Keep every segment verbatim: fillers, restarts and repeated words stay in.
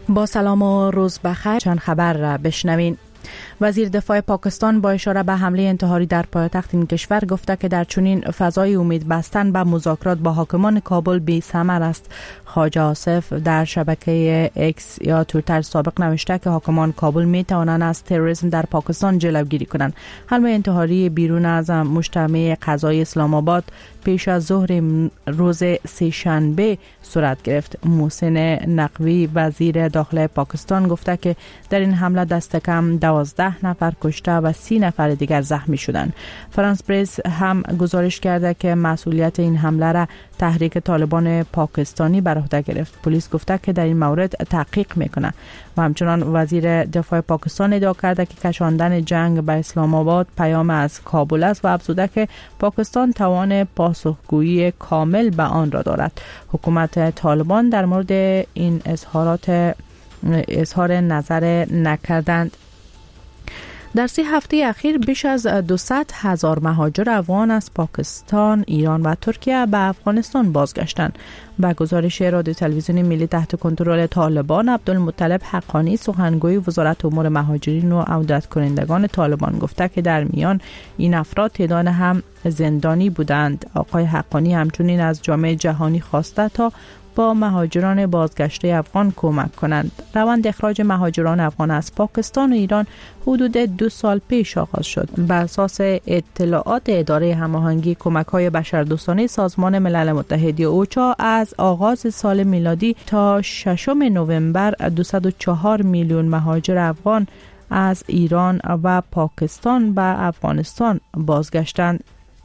با سلام و روز بخیر. چند خبر را بشنوین. وزیر دفاع پاکستان با اشاره به حمله انتحاری در پایتخت این کشور گفته که در چنین فضای امید بستن به مذاکرات با حاکمان کابل بی ثمر است. خواجه آصف در شبکه ایکس یا توییتر سابق نوشته که حاکمان کابل می توانند از تروریسم در پاکستان جلوگیری کنند. حمله انتحاری بیرون از مجتمع قضایی اسلام آباد پیش از ظهر روز سه‌شنبه صورت گرفت. محسن نقوی وزیر داخلی پاکستان گفته که در این حمله دست کم دوازده نفر کشته و سی نفر دیگر زخمی شدند. فرانس پرس هم گزارش کرده که مسئولیت این حمله را تحریک طالبان پاکستانی بر عهده گرفت. پلیس گفته که در این مورد تحقیق میکنه و همچنان وزیر دفاع پاکستان ادعا کرده که کشاندن جنگ به اسلام آباد پیام از کابل است و افزوده که پاکستان توان پاسخگویی کامل به آن را دارد. حکومت طالبان در مورد این اظهارات اظهار نظر نکردند. در سه هفته اخیر بیش از دویست هزار مهاجر افغان از پاکستان، ایران و ترکیه به افغانستان بازگشتند. با گزارش رادیو تلویزیون ملی تحت کنترل طالبان، عبدالمطلب حقانی سخنگوی وزارت امور مهاجرین و عودت کنندگان طالبان گفته که در میان این افراد تعداد هم زندانی بودند. آقای حقانی همچنین از جامعه جهانی خواسته تا با مهاجران بازگشته افغان کمک کنند. روند اخراج مهاجران افغان از پاکستان و ایران حدود دو سال پیش آغاز شد. بر اساس اطلاعات اداره هماهنگی کمک‌های بشردوستانه سازمان ملل متحد اوچا، از آغاز سال میلادی تا ششم نوامبر دویست و چهار میلیون مهاجر افغان از ایران و پاکستان به افغانستان بازگشتند.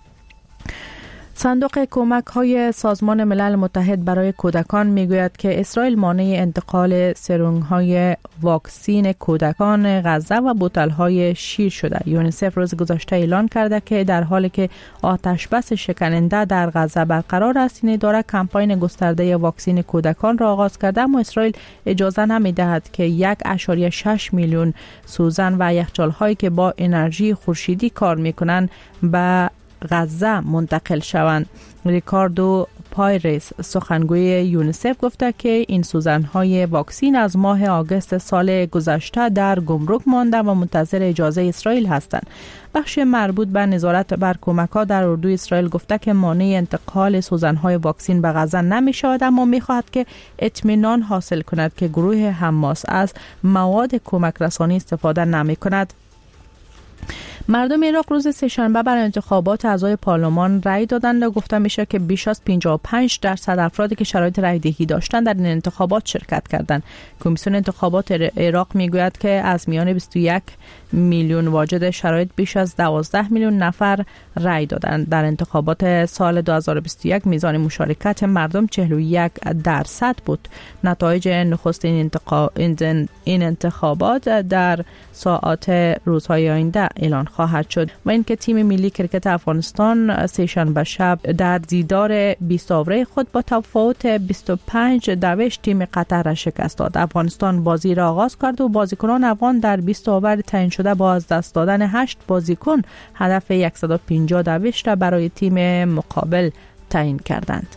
صندوق کمک های سازمان ملل متحد برای کودکان میگوید که اسرائیل مانع انتقال سرنگ های واکسین کودکان غزه و بوتل های شیر شده. یونیسف روز گذشته اعلان کرده که در حالی که آتش بس شکننده در غزه برقرار است، این اداره کمپاین گسترده واکسین کودکان را آغاز کرده، اما اسرائیل اجازه نمیدهد که یک ممیز شش میلیون سوزن و یخچال هایی که با انرژی خورشیدی کار میکنند به غزه منتقل شوند. ریکاردو پایرس سخنگوی یونیسف گفته که این سوزن‌های واکسین از ماه آگوست سال گذشته در گمرک مانده و منتظر اجازه اسرائیل هستند. بخش مربوط به نظارت بر کمک‌ها در اردوی اسرائیل گفته که مانع انتقال سوزن‌های واکسین به غزه نمی‌شود، اما می‌خواهد که اطمینان حاصل کند که گروه حماس از مواد کمک رسانی استفاده نمی‌کند. مردم عراق روز سه‌شنبه برای انتخابات اعضای پارلمان رأی دادند و گفته میشه که بیش از پنجاه و پنج درصد افرادی که شرایط رأی دهی داشتند در این انتخابات شرکت کردند. کمیسیون انتخابات عراق میگوید که از میان بیست و یک میلیون واجد شرایط بیش از دوازده میلیون نفر رأی دادند. در انتخابات سال دو هزار و بیست و یک میزان مشارکت مردم چهل و یک درصد بود. نتایج نخست این, انتخاب این انتخابات در ساعات روزهای آینده اعلان خواهد شد. و اینکه تیم ملی کرکت افغانستان سه‌شنبه شب در دیدار بیست آوره خود با تفاوت بیست و پنج دویست تیم قطر را شکست داد. افغانستان بازی را آغاز کرد و بازیکنان افغان در بیست آور تعیین شده با از دست دادن هشت بازیکن هدف صد و پنجاه دویست را برای تیم مقابل تعیین کردند.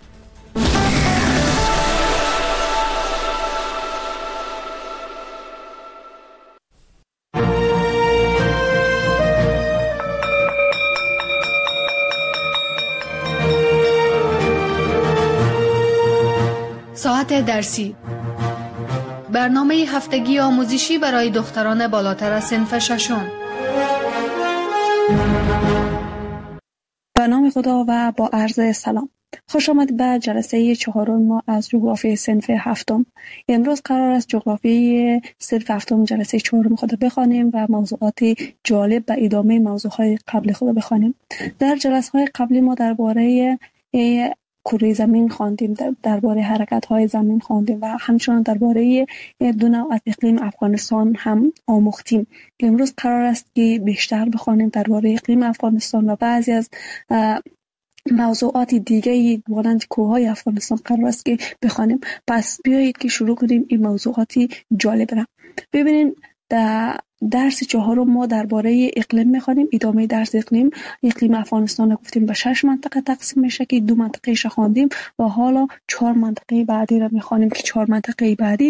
ساعت درسی، برنامه هفتگی آموزشی برای دختران بالاتر از صنف ششم. به نام خدا و با عرض سلام. خوش آمد به جلسه چهارم ما از جغرافی صنف هفتم. امروز قرار است جغرافی صنف هفتم جلسه چهارم خود بخوانیم و موضوعات جالب به ادامه موضوعهای قبل خود بخوانیم. در جلسه‌های قبلی ما درباره کره زمین خواندیم، درباره حرکت‌های زمین خواندیم و همچنان درباره دو نوع از اقلیم افغانستان هم آموختیم. امروز قرار است که بیشتر بخوانیم درباره اقلیم افغانستان و بعضی از موضوعات دیگه مانند کوههای افغانستان قرار است که بخوانیم. پس بیایید که شروع کنیم این موضوعاتی جالب را. ببینید در درس چهارم ما درباره اقلیم می‌خوانیم. ادامه درس اقلیم اقلیم افغانستان گفتیم به شش منطقه تقسیم میشه که دو منطقه ش خواندیم و حالا چهار منطقه بعدی را می‌خوانیم که چهار منطقه بعدی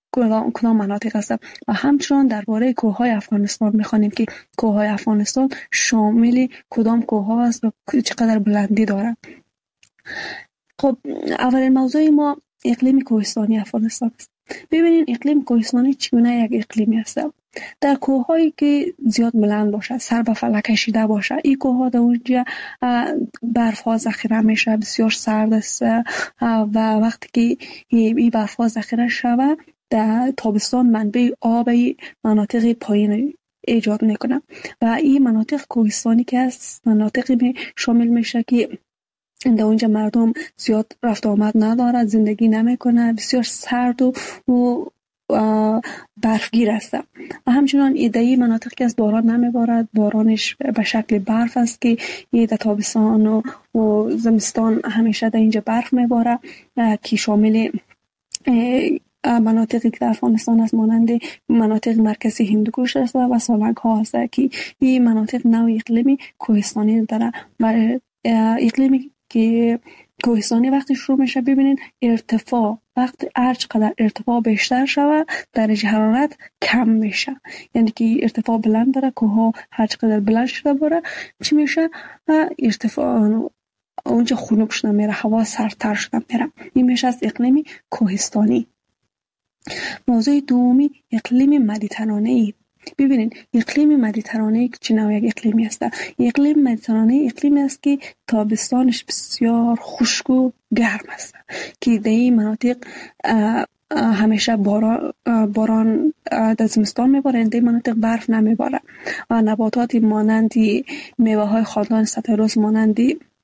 کدام کدام مناطق است. و همچنان درباره کوههای افغانستان میخوانیم که کوههای افغانستان شامل کدام کوه است و چقدر بلندی دارد. خب اولین موضوع ما اقلیم کوهستانی افغانستان است. ببینید اقلیم کوهستانی چگونه یک اقلیمی است. در کوههایی که زیاد بلند باشه، سر به فلک کشیده باشه، این کوهها در اونجا برف ها ذخیره میشه، بسیار سرد است و وقتی که این برف ها ذخیره شوه در تابستان منبع آب مناطق پایین ایجاد میکنه و این مناطق کوهستانی که است مناطقی شامل میشه که در اونجا مردم زیاد رفت آمد نداره، زندگی نمیکنه، بسیار سرد و, و برفگیر است. و همچنان ایدهی مناطق که از باران نمیبارد، بارانش به شکل برف است که در تابستان و, و زمستان همیشه در اینجا برف میباره که شامل مناطقی که در افغانستان است مانند مناطق مرکزی هندوکش است و سالنگ ها است که این مناطق نوع اقلیمی کوهستانی داره و اقلیمی که کوهستانی وقتی شروع میشه ببینید ارتفاع وقتی هر چقدر ارتفاع بیشتر شود درجه حرارت کم میشه، یعنی که ارتفاع بلند داره کوه هر چقدر بلند شده بره چی میشه ارتفاع اونجا خنک شده میره، هوا سردتر شده میره. این میشه از اقلیم کوهستانی. موضوع دومی اقلیم مدیترانه‌ای. ببینید اقلیم مدیترانه‌ای چه نوع یک اقلیمی است؟ اقلیم مدیترانه‌ای اقلیمی است که تابستانش بسیار خشک و گرم است که در این مناطق همیشه باران باران در زمستان میباره، در مناطق برف نمیباره و نباتات مانند میوه های خاندان ستروس مانند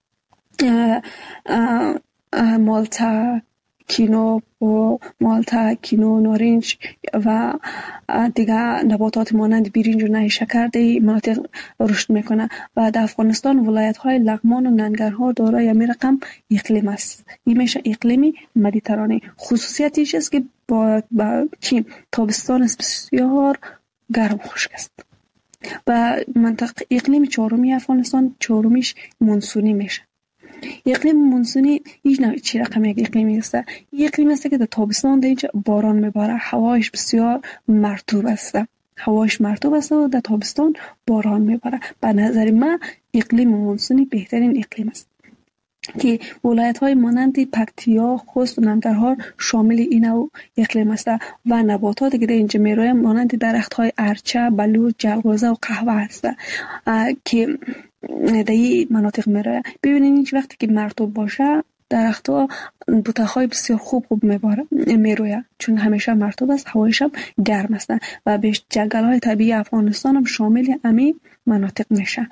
مالتا کینو و مالتا کینو نارنج و دیگه نباتات مانند برنج و نیشکر در مناطق رشد میکنه و در افغانستان ولایت های لغمان و ننگرهار دارای همین رقم اقلیم است. این میشه اقلیم مدیترانه. خصوصیتش است که با, با چی تابستان بسیار گرم خشک است و منطقه اقلیم چهارمی افغانستان چهارمیش مونسونی میشه. اقلیم مونسونی هیچ نوع چی رقم یک اقلیمی است. یک اقلیم است که در تابستان در اینجا باران میباره، هوایش بسیار مرطوب است هوایش مرطوب است و در تابستان باران میباره. به نظر من اقلیم مونسونی بهترین اقلیم است که ولایت های مانند پکتیا، خوست و ننگرهار شامل این نوع اقلیم است و نباتاتی که در اینجا میرویم مانند درخت های ارچه، بلوط، جلغوزه و قهوه است که در این مناطق میرویم. ببینید هیچ وقتی که مرطوب باشه درخت ها بوته‌های بسیار خوب خوب میباره میروید چون همیشه مرطوب است، هوایش هم گرم است و بیش جنگل های طبیعی افغانستان هم شامل همین مناطق میشه.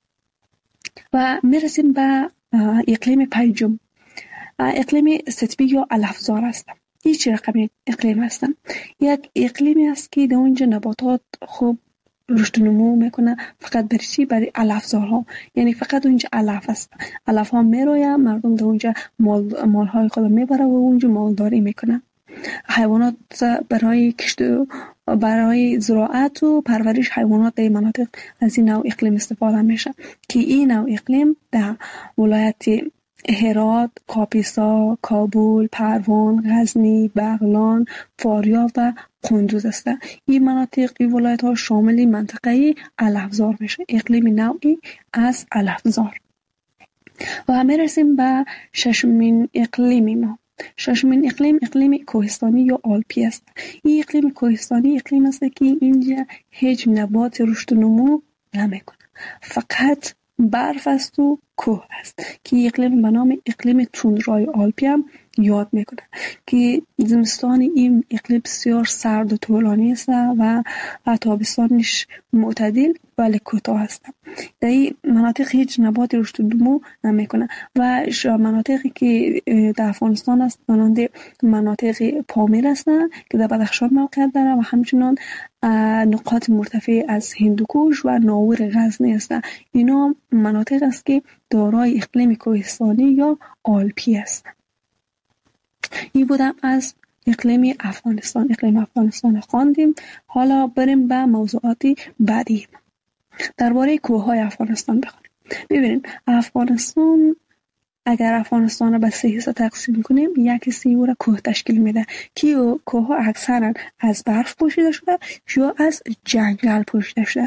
و میرسیم به اقلیم پنجم، اقلیم ستبی یا علفزار است. این چه رقمی اقلیم است؟ یک اقلیمی است که در اونجا نباتات خوب رشد و نمو میکنه فقط برای چی؟ برای علفزارها، یعنی فقط اونجا علف است، علف ها میروید، مردم در اونجا مال مالهای خود میبره و اونجا مالداری میکنه. حیوانات برای کشت برای زراعت و پرورش حیوانات در مناطق از این نوع اقلیم استفاده میشه که این نوع اقلیم در ولایت هرات، کاپیسا، کابل، پروان، غزنی، بغلان، فاریاب و قندوز است. این مناطق این ولایت ها شامل منطقه علفزار میشه، اقلیم نوعی از علفزار. و میرسیم به ششمین اقلیم ما. ششمین اقلیم اقلیم کوهستانی یا آلپی است. این اقلیم کوهستانی اقلیم است که اینجا هیچ نبات رشد و نمو نمیکنه، فقط برف است و کوه است که اقلیم به نام اقلیم توندرای آلپی هم یاد میکنه که زمستان این اقلیم بسیار سرد و طولانی است و تابستانش معتدل ولی کوتاه است. در این مناطق هیچ نبات رشد و نمو نمیکنه و مناطقی که در افغانستان است مانند مناطق پامیر هستند که در بدخشان موقعیت داره و همچنان نقاط مرتفع از هندوکش و ناور غزنی هستند. اینا مناطق است که دارای اقلیم کوهستانی یا آلپی است. این بودم از اقلیم افغانستان. اقلیم افغانستان خواندیم. حالا بریم به موضوعات بعدی. درباره کوههای افغانستان بخونیم. ببینید افغانستان اگر افغانستان را به سه حصه تقسیم کنیم، یک حصه او را کوه تشکیل میده که کوه ها اکثرا از برف پوشیده شده یا از جنگل پوشیده شده.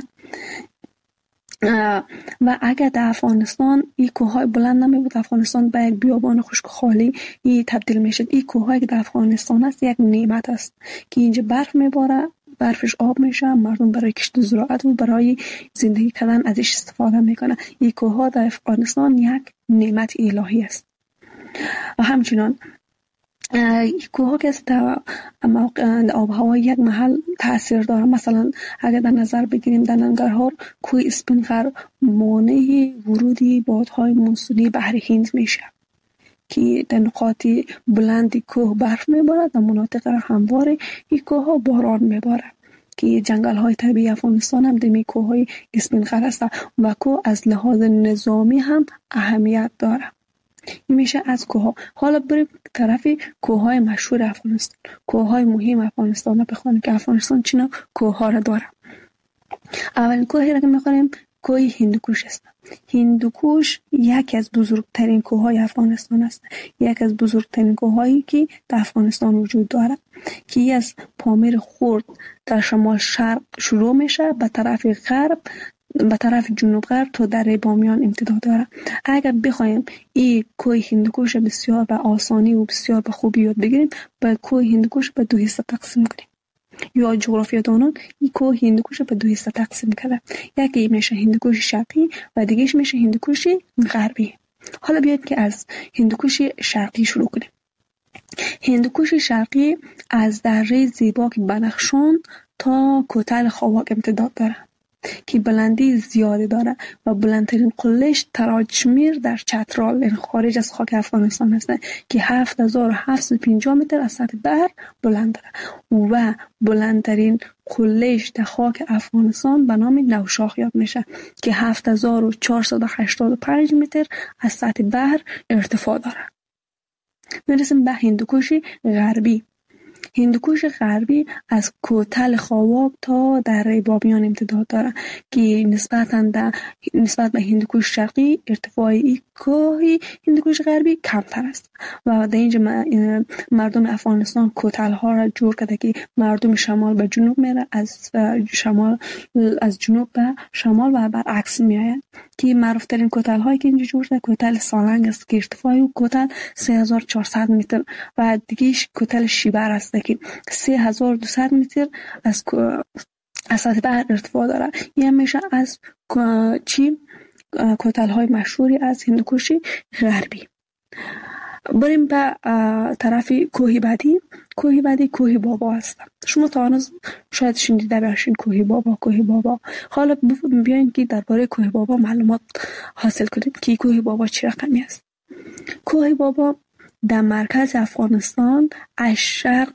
و اگر در افغانستان این کوههای بلند نمی بود، افغانستان به یک بیابان خشک خالی ای تبدیل میشد. این کوههایی که در افغانستان است یک نعمت است که اینجا برف میباره، برفش آب میشه، مردم برای کشت زراعت و برای زندگی کردن ازش استفاده میکنه. این کوهها در افغانستان یک نعمت الهی است. و همچنان کوه ها که در آب و هوا یک محل تاثیر داره. مثلا اگر در نظر بگیریم در ننگرهار کوه اسپینغر مانع ورودی بادهای مونسونی بحر هند میشه که در نقاط بلند کوه برف میبارد، در مناطق هموار این کوه ها باران میبارد که جنگل های طبیعی افغانستان هم دمی کوه های اسپینغر است و کوه از لحاظ نظامی هم اهمیت داره. این میشه از کوه ها. حالا بریم طرف کوه های مشهور افغانستان، کوه های مهم افغانستان را بخوانیم که افغانستان چینا کوه ها را داره. اولین کوهی را که میخوانیم کوه هندوکوش است. هندوکوش یکی از بزرگترین کوه های افغانستان است، یکی از بزرگترین کوه هایی که در افغانستان وجود داره که از پامیر خورد در شمال شرق شروع میشه به طرف غرب، به طرف جنوب غرب تا دره بامیان امتداد داره. اگر بخوایم این کوه هندوکوش بسیار به آسانی و بسیار به خوبی یاد بگیریم، به کوه هندوکوش به دو حصه تقسیم کنیم. یا جغرافیادانان این کوه هندوکوش به دو حصه تقسیم کرده، یکی میشه هندوکوش شرقی و دیگهش میشه هندوکوش غربی. حالا بیاید که از هندوکوش شرقی شروع کنیم. هندوکوش شرقی از دره زیباک بنفشان تا کوتل خواک امتداد داره که بلندی زیادی داره و بلندترین قلهش تراجمیر در چترال، این خارج از خاک افغانستان هست که هفت هزار و هفتصد و پنجاه متر از سطح بحر بلند داره و بلندترین قلهش در خاک افغانستان به نام نوشاخ یاد میشه که هفت هزار و چهارصد و هشتاد و پنج متر از سطح بحر ارتفاع داره. میرسیم به هندوکوش غربی. هندوکوش غربی از کوتل خواک تا دره بامیان امتداد داره که نسبتاً در نسبت به هندوکوش شرقی ارتفاع این کوه هندوکوش غربی کمتر است و در اینجا مردم افغانستان کوتل ها را جور کرده که مردم شمال به جنوب میره، از شمال از جنوب به شمال و برعکس میآیند که معروف ترین کوتل هایی که اینجا جور شده کوتل سالنگ است که ارتفاع او کوتل سه هزار و چهارصد متر و دیگهش کوتل شیبر است که سه هزار و دویست متر از از سطح بحر ارتفاع داره. این میشه از چی کوتل های مشهوری از هندوکوش غربی. بریم به طرف کوه بعدی. کوه بعدی کوه بابا است. شما تا هنوز شاید شنیده باشین کوه بابا کوه بابا. حالا بیاین که درباره کوه بابا معلومات حاصل کنیم که کوه بابا چه رقمی است. کوه بابا در مرکز افغانستان از شرق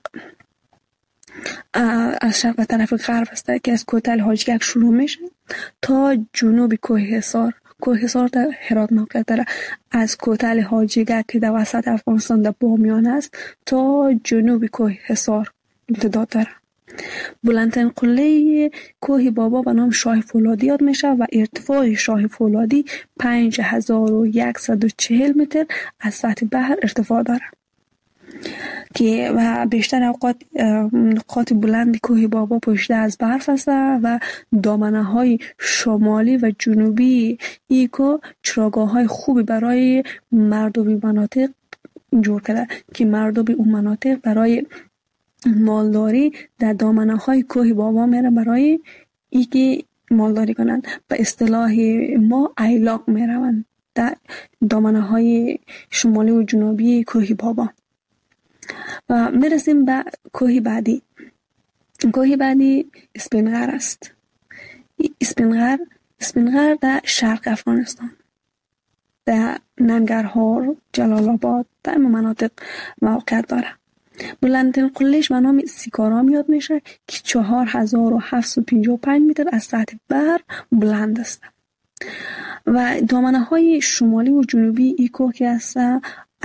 از شرق به طرف غرب است که از کوتل حاجیک شروع میشه تا جنوب کوه حصار. کوه حصار در هرات موقعیت داره. از کوتل حاجیک که در وسط افغانستان در بامیان است تا جنوب کوه حصار امتداد داره. بلندترین قله کوه بابا به نام شاه فولادی یاد میشه و ارتفاع شاه فولادی پنج هزار و صد و چهل متر از سطح بحر ارتفاع داره که و بیشتر اوقات نقاط بلند کوه بابا پوشیده از برف است و دامنه های شمالی و جنوبی ای کوه چراگاه های خوبی برای مردم مناطق جور کرده که مردم اون مناطق برای مالداری در دامنه های کوه بابا میره برای ای که مالداری کنند. به اصطلاح ما ایلاق میروند در دامنه های شمالی و جنوبی کوه بابا. و میرسیم به کوه بعدی. کوه بعدی اسپینغر است. اسپینغر اسپینغر در شرق افغانستان در ننگرهار، جلال آباد در این مناطق موقعیت داره. بلندترین قلهش به نام سیکارام یاد میشه که چهار هزار و هفتصد و پنجاه و پنج متر از سطح بحر بلند است و دامنه های شمالی و جنوبی ای کوه که است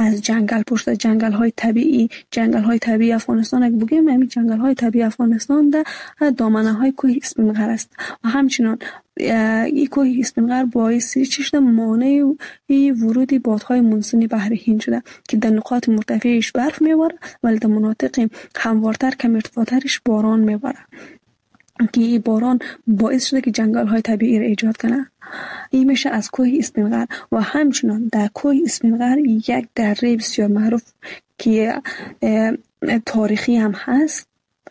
از جنگل پشت جنگل های طبیعی جنگل های طبیعی افغانستان اگه بگیم همین جنگل های طبیعی افغانستان در دامنه های کوه اسفندیار است و همچنین این کوه اسفندیار باعث چشم مانع ورود بادهای مونسونی بحر هند شده که در نقاط مرتفعش برف میباره ولی در مناطق هموارتر کم ارتفاعترش باران میباره که باران باعث شده که جنگل های طبیعی را ایجاد کنه. این میشه از کوه اسفندیار و همچنین در کوه اسفندیار یک دره بسیار معروف که تاریخی هم هست،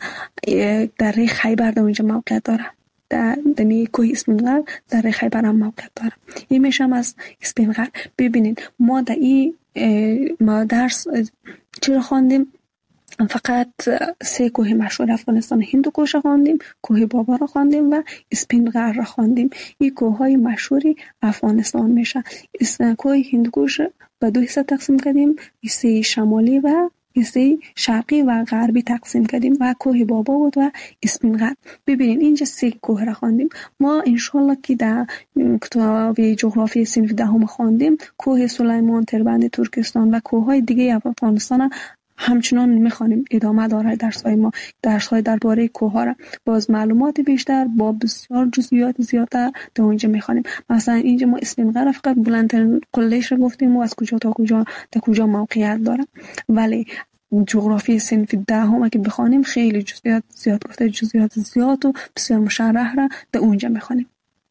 دره خیبر در اونجا موقعیت داره. در دمی کوه اسفندیار دره خیبر هم موقعیت داره. این میشه از اسفندیار. ببینید ما در این ما درس چرا خواندیم؟ فقط سه کوه مشهور افغانستان هندوکش را خواندیم، کوه بابا را خواندیم و اسفندیار را خواندیم. این کوه های مشهوری افغانستان میشه. کوه هندوکش به دو حصه تقسیم کردیم، حصه شمالی و حصه شرقی و غربی تقسیم کردیم و کوه بابا بود و اسفندیار. ببینید اینجا سه کوه را خواندیم. ما انشالله که در کتاب جغرافی صنف دهم خواندیم کوه سلیمان، تربند ترکستان و کوه های دیگه افغانستان همچنان میخوانیم. ادامه داره درس های ما، درس های درباره کوه ها را باز معلومات بیشتر با بسیار جزئیات زیادتر در اونجا میخوانیم. مثلا اینجا ما اسفندیار فقط بلندترین قلهش را گفتیم و از کجا تا کجا تا کجا موقعیت داره، ولی جغرافی صنف دهم که بخوانیم خیلی جزئیات زیاد گفته، جزئیات زیاد و بسیار مشرح را در اونجا میخوانیم.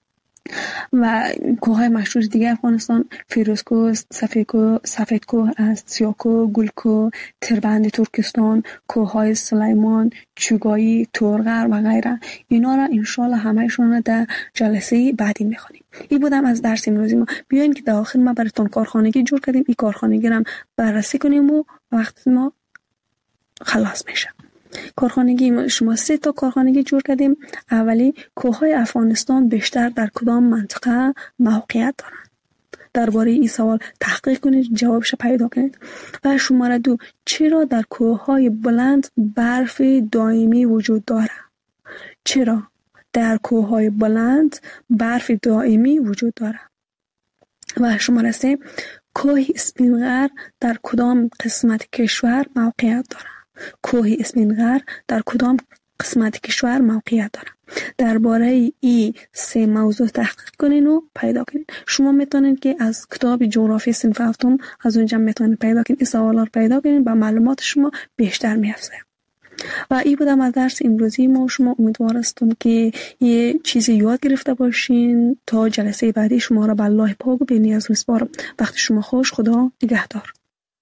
و کوههای مشهور دیگه افغانستان فیروزکوه، سفیدکوه، سفیدکوه است، سیاکوه، گلکوه، تربند ترکستان، کوههای سلیمان، چوگایی، تورغر و غیره. اینا را انشالله همهشون را در جلسه بعدی میخونیم. این بودم از درس امروزی ما. بیاین که در آخر ما براتون کارخانگی جور کردیم، این کارخانگی را بررسی کنیم و وقت ما خلاص میشه. کارخانگی شما سه تا کارخانگی جور کردیم. اولی کوههای افغانستان بیشتر در کدام منطقه موقعیت دارند؟ درباره این سوال تحقیق کنید، جوابش پیدا کنید. و شماره دو چرا در کوههای بلند برف دائمی وجود داره؟ چرا در کوههای بلند برف دائمی وجود داره؟ و شماره سه کوه اسفندیار در کدام قسمت کشور موقعیت داره؟ کوه اسفندیار در کدام قسمت کشور موقعیت داره؟ درباره این سه موضوع تحقیق کنین و پیدا کنین. شما میتونید که از کتاب جغرافی صنف هفتم از اونجا میتونید پیدا کنین، این سوالا رو پیدا کنین و معلومات شما بیشتر میافزه. و این بودم از درس امروزی ما. شما امیدوارستم که یه چیزی یاد گرفته باشین. تا جلسه بعدی شما را به الله پاک و بی‌نیاز میسپارم. وقت شما خوش. خدا نگهدار.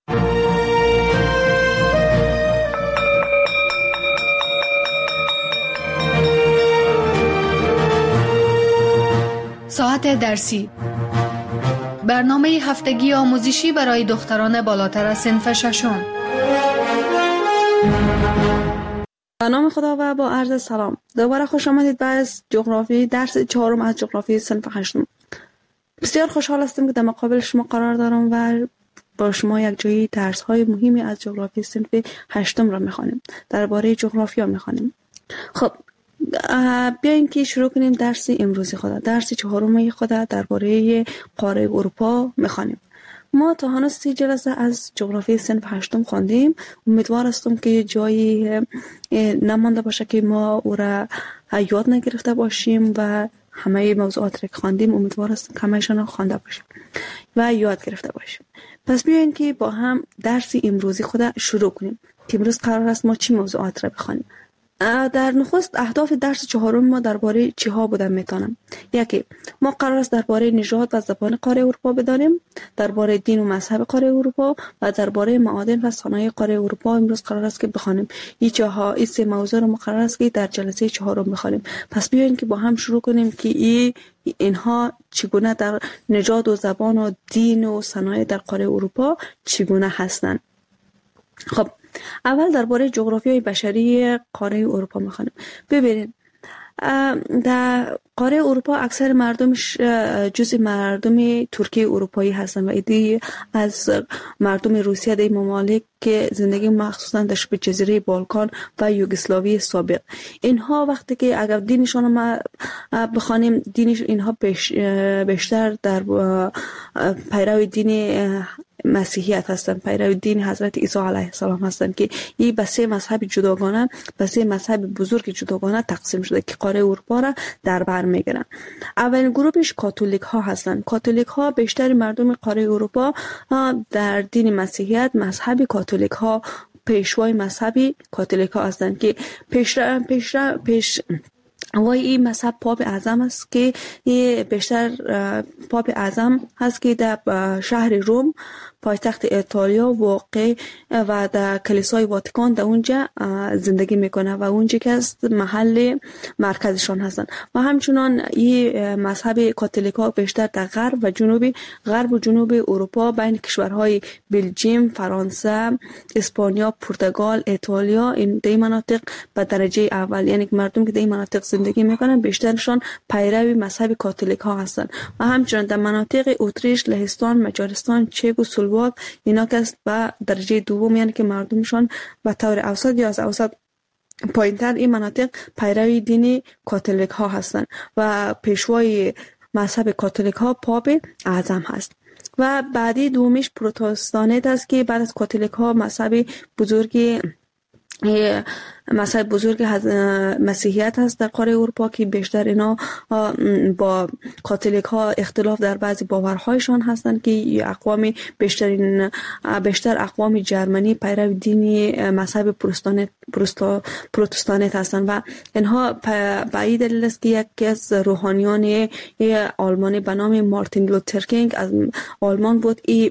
ساعت درسی، برنامه هفتگی آموزشی برای دختران بالاتر از صنف ششم. به نام خدا و با عرض سلام. دوباره خوش آمدید به از جغرافی درس چهارم از جغرافی صنف هشتم. بسیار خوشحال هستم که در مقابل شما قرار دارم و با شما یک جایی درس های مهمی از جغرافی صنف هشتم را میخوانیم. درباره جغرافیا میخوانیم. خب بیاین که شروع کنیم درس امروزی خود. درس چهارم خود درباره قاره اروپا میخوانیم. ما تا هنوز سی جلسه از جغرافی صنف هشتم خواندیم. امیدوار هستم که جایی نمانده باشه که ما او را یاد نگرفته باشیم و همه موضوعات را که خواندیم امیدوار هستم که همه‌شان را خوانده باشیم و یاد گرفته باشیم. پس بیاین که با هم درس امروزی خود شروع کنیم که امروز قرار است ما چی موضوعات را بخوانیم. در نخست اهداف درس چهارم ما درباره چی ها بودن میتونم. یکی، ما قرار است درباره نژاد و زبان قاره اروپا بدانیم، درباره دین و مذهب قاره اروپا و درباره معادن و صنایع قاره اروپا امروز قرار است که بخوانیم. این چهار این سه موضوع رو مقرر است که در جلسه چهارم بخوانیم. پس بیاین که با هم شروع کنیم که این اینها چگونه در نژاد و زبان و دین و صنایع در قاره اروپا چگونه هستند. خب اول درباره جغرافیای بشری قاره اروپا میخوانیم. ببینید در قاره اروپا اکثر مردمش جزء مردم ترکیه اروپایی هستن و ایده از مردم روسیه در ممالک که زندگی مخصوصا در شبه جزیره بالکان و یوگسلاوی سابق. اینها وقتی که اگر دینشون ما بخوانیم دینش اینها بیشتر در پیرو دین مسیحیت هستند، پیرو دین حضرت عیسی علیه السلام هستند که این به سه مذهب جداگانه، به سه مذهب بزرگ جداگانه تقسیم شده که قاره اروپا را در بر میگیرند. اولین گروهش کاتولیک ها هستند. کاتولیک ها بیشتر مردم قاره اروپا در دین مسیحیت مذهب کاتولیک ها پیشوای مذهبی کاتولیک ها هستند که پیش پیش پیش وای این مذهب پاپ اعظم است که بیشتر پاپ اعظم هست که در شهر روم پایتخت ایتالیا واقع و در کلیسای واتیکان در اونجا زندگی میکنه و اونجا که است محل مرکزشان هستن. و همچنان این مذهب کاتولیکا بیشتر در غرب و جنوب غرب و جنوب اروپا بین کشورهای بلژیم، فرانسه، اسپانیا، پرتغال، ایتالیا این دی مناطق به درجه اول، یعنی مردم که در این مناطق زندگی میکنن بیشترشان پیرو مذهب کاتولیکا هستند. و همچنان در مناطق اتریش، لهستان، مجارستان، چک و سلواک اینا که است به درجه دوم، یعنی که مردمشان به طور اوسط یا از اوسط پایینتر این مناطق پیرو دین کاتولیک ها هستند و پیشوای مذهب کاتولیک ها پاپ اعظم هست. و بعدی دومیش پروتستانت است که بعد از کاتولیک ها مذهب بزرگی مذهب بزرگ مسیحیت هست در قاره اروپا که بیشتر اینا با کاتولیک ها اختلاف در بعضی باورهایشان هستند که اقوام بیشترین بیشتر اقوام جرمنی پیرو دینی مذهب پروتستانت پروتستانت هستند و اینها به این دلیل است که یکی از روحانیان آلمانی به نام مارتین لوتر کینگ از آلمان بود ای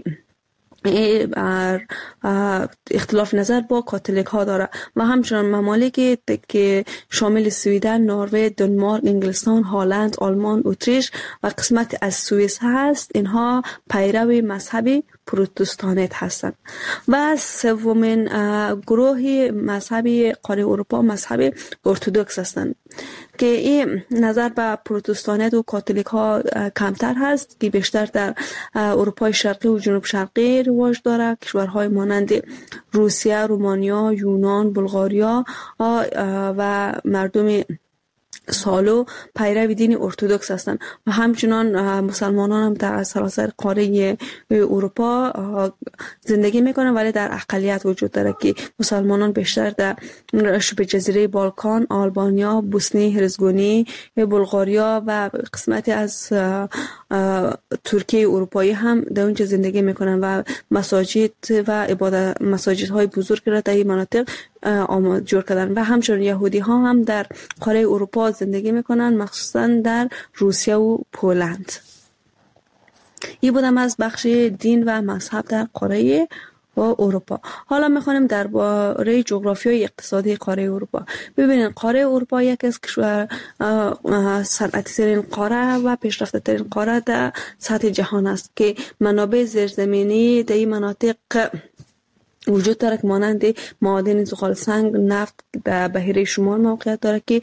اختلاف نظر با کاتولیک ها داره و همچنان ممالک که شامل سویدن، نروژ، دانمارک، انگلستان، هلند، آلمان، اتریش و قسمت از سوئیس هست اینها پیرو مذهب پروتستانت هستند. و سومین گروه مذهبی قاره اروپا مذهب ارتدوکس هستند که این نظر به پروتستانت و کاتولیک ها کمتر هست که بیشتر در اروپای شرقی و جنوب شرقی رواج داره. کشورهای مانند روسیه، رومانیا، یونان، بلغاریا و مردم سالو پیرو دین ارتدوکس هستند و همچنان مسلمانان هم در سراسر قاره اروپا زندگی میکنن، ولی در اقلیت وجود داره که مسلمانان بیشتر در شبه جزیره بالکان، آلبانیا، بوسنی هرزگونی، بلغاریا و قسمتی از ترکیه اروپایی هم در اونجا زندگی میکنن و مساجد و عبادت مساجدهای بزرگ را در این مناطق آماده جور کردن. و همچنین یهودی ها هم در قاره اروپا زندگی میکنن، مخصوصا در روسیه و پولند. این بودم از بخش دین و مذهب در قاره و اروپا. حالا میخوانیم درباره جغرافیای اقتصادی قاره اروپا. ببینید قاره اروپا یکی از کشور صنعتی ترین قاره و پیشرفته ترین قاره در سطح جهان است که منابع زیرزمینی در این مناطق وجود داره که مانند معادن زغال سنگ، نفت در بحیره شمال موقعیت داره که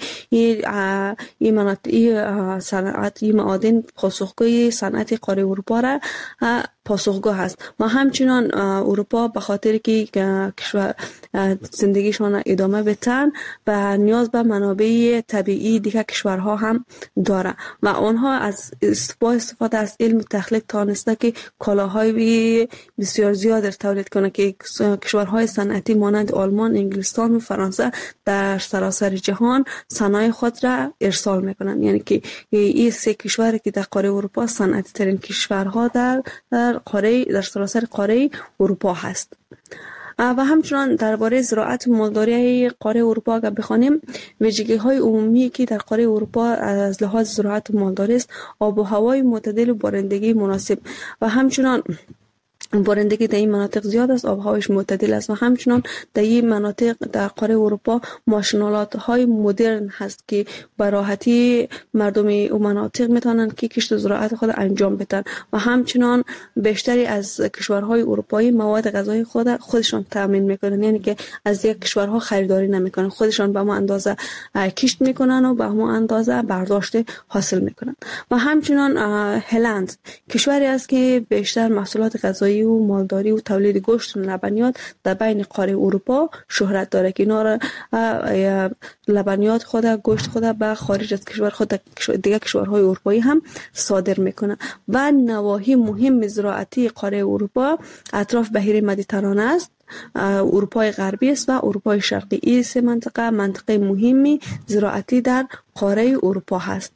این مناطق این صنعت این معادن پاسخگوی صنعت قاره اروپا را پاسخگو هست. و همچنان اروپا به خاطر که کشور زندگیشان ادامه بدن و نیاز به منابع طبیعی دیگر کشورها هم داره و آنها از استفاده از علم تخلیق تانسته که کالاهای بسیار زیاد تولید کنه که کشورهای صنعتی مانند آلمان، انگلستان و فرانسه در سراسر جهان صنایع خود را ارسال میکنن. یعنی که این سه کشوری که در قاره اروپا صنعتی ترین کشورها در قاره در سراسر قاره اروپا هست. و همچنان درباره زراعت و مالداری قاره اروپا اگر بخوانیم، ویژگی‌های عمومی که در قاره اروپا از لحاظ زراعت و مالداری است آب و هوای معتدل و بارندگی مناسب و همچنان بارندگی در این مناطق زیاد است، آب و هوایش معتدل است و همچنان در این مناطق در قاره اروپا ماشین‌آلات های مدرن هست که به راحتی مردم این مناطق میتونن که کشت و زراعت خود انجام بدن و همچنان بیشتری از کشورهای اروپایی مواد غذایی خود خودشان تامین میکنن، یعنی که از یک کشورها خریداری نمیکنن، خودشان به ما اندازه کشت میکنن و به ما اندازه برداشت حاصل میکنن. و همچنان هلند کشوری است که بیشتر محصولات غذایی صنایع و مالداری و تولید گوشت و لبنیات در بین قاره اروپا شهرت داره که اینا را لبنیات خود گوشت خود به خارج از کشور خود دیگه کشورهای اروپایی هم صادر میکنه. و نواحی مهم زراعتی قاره اروپا اطراف بحیره مدیترانه است، اروپای غربی است و اروپای شرقی. این سه منطقه منطقه مهمی زراعتی در قاره اروپا هست.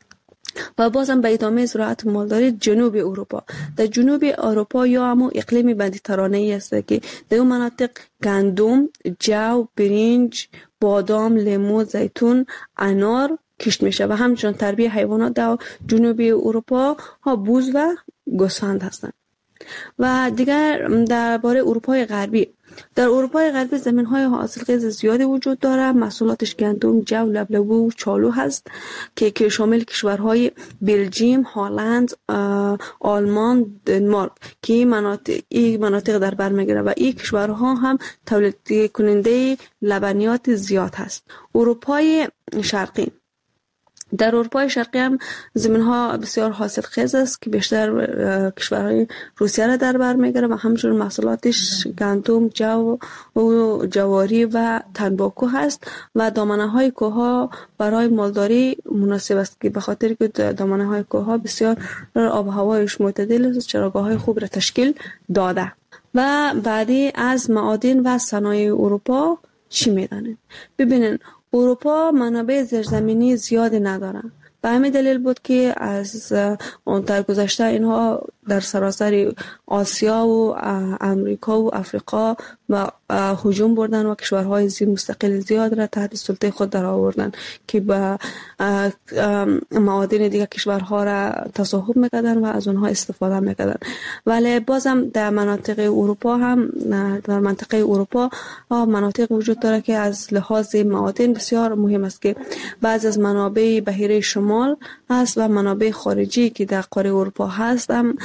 و بازم به ادامه زراعت مالداری جنوب اروپا، در جنوب اروپا یا همون اقلیم مدیترانه‌ای است که در اون مناطق گندم، جو، برنج، بادام، لیمو، زیتون، انار کشت میشه و همچنین تربیه حیوانات در جنوب اروپا ها بوز و گوسفند هستند. و دیگر درباره اروپای غربی، در اروپای غربی زمین‌های حاصلخیز زیادی وجود دارد. محصولاتش گندم، جو، لبلبو و چالو هست که که شامل کشورهای بلژیم، هلند، آلمان، دنمارک که این مناطق این مناطق در بر میگیره و این کشورها هم تولید کننده لبنیات زیاد هست. اروپای شرقی، در اروپای شرقی هم زمین‌ها بسیار حاصلخیز است که بیشتر کشورهای روسیه را در بر میگیره و همچنین محصولاتش گندم، جو و جواری و تنباکو هست و دامنه‌های کوه‌ها برای مالداری مناسب است که به خاطر که دامنه‌های کوه‌ها بسیار آب و هوایش معتدل است، چراگاه‌های خوب را تشکیل داده. و بعدی از معادن و صنایع اروپا چی میدانید؟ ببینید اروپا منابع زیرزمینی زیادی نداره. به همین دلیل بود که از اون در گذشته اینها در سراسر آسیا و امریکا و افریقا و هجوم بردن و کشورهای زیر مستقل زیاد را تحت سلطه خود در آوردن که با معادن دیگر کشورها را تصاحب میکردن و از اونها استفاده میکردن. ولی بازم در مناطق اروپا هم در منطقه اروپا مناطق وجود داره که از لحاظ معادن بسیار مهم است که بعض از منابع بحیره شمال هست و منابع خارجی که در قاره اروپا هست هم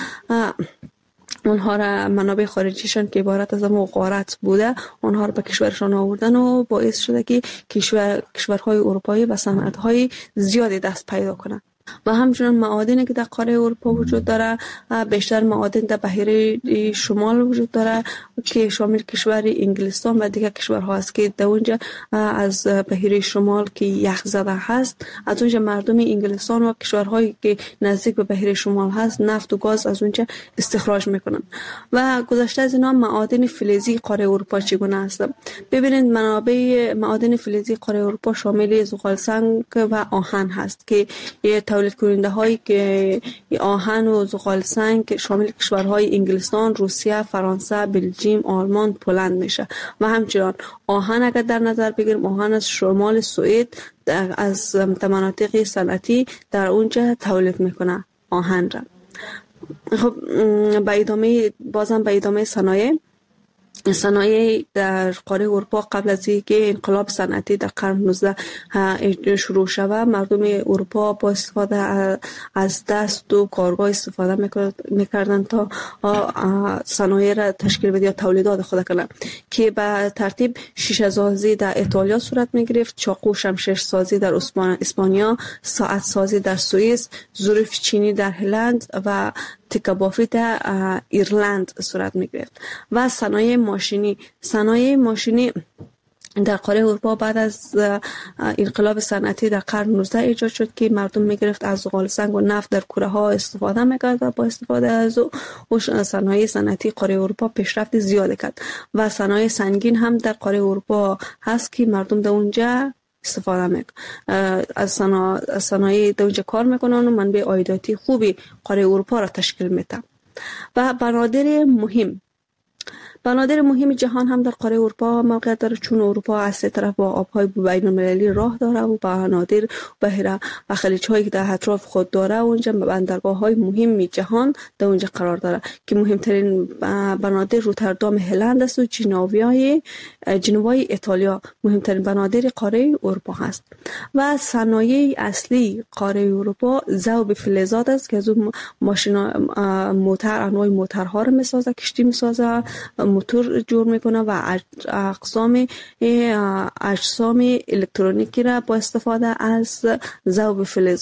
اونها را منابع خارجیشان که عبارت از غارت بوده اونها را به کشورشان آوردن و باعث شده که کشور کشورهای اروپایی و صنعت‌های زیادی دست پیدا کنند. و همچنین معادنی که در قاره اروپا وجود داره بیشتر معادن در بحیره شمال وجود داره که شامل کشور انگلستان و دیگر کشورها است که در اونجا از بحیره شمال که یخ زده هست از اونجا مردم انگلستان و کشورهایی که نزدیک به بحیره شمال هست نفت و گاز از اونجا استخراج میکنن. و گذشته از اینا معادن فلزی قاره اروپا چگونه است؟ ببینید منابع معادن فلزی قاره اروپا شامل زغال سنگ و آهن هست که تولید کننده هایی که آهن و زغال سنگ شامل کشورهای انگلستان، روسیه، فرانسه، بلژیم، آلمان، پولند میشه. و همچنین آهن اگر در نظر بگیریم آهن از شمال سوئد از مناطق صنعتی در اونجا تولید میکنه آهن را. خب به ادامه بازم به ادامه صنایع صنایع در قاره اروپا قبل از اینکه انقلاب صنعتی در قرن نوزده شروع شود مردم اروپا با استفاده از دست و کارگاه استفاده میکردن تا صنایع را تشکیل بده یا تولیدات خود کنند که به ترتیب شیشه سازی در ایتالیا صورت میگرفت، چاقو شمشیر سازی در اسپانیا، ساعت سازی در سوئیس، ظروف چینی در هلند و تکه بافی در ایرلند صورت میگرفت. و صنایع ماشینی صنایع ماشینی در قاره اروپا بعد از انقلاب صنعتی در قرن نوزده ایجاد شد که مردم میگرفت از زغال سنگ و نفت در کوره ها استفاده میکرد و با استفاده از او صنایع صنعتی قاره اروپا پیشرفت زیاد کرد. و صنایع سنگین هم در قاره اروپا هست که مردم در اونجا استفاده میکنن از صنایع در اونجا کار میکنن و منبع عایداتی خوبی قاره اروپا را تشکیل میده. و بنادر مهم بنادر مهم جهان هم در قاره اروپا موقعیت داره چون اروپا از سه طرف با آبهای بین المللی راه داره و بنادر بحیره و خلیج‌هایی که در اطراف خود داره اونجا بندرگاه‌های مهم جهان در اونجا قرار داره که مهمترین بنادر روتردام هلند است و جنوای جنوای ایتالیا مهمترین بنادر قاره اروپا هست. و صنایع اصلی قاره اروپا ذوب فلزات است که از اون ماشینا موتور انواع موتورها رو میسازه، کشتی میسازه، موتور جور میکنه و اقسام اجسام الکترونیکی را با استفاده از ذوب فلزات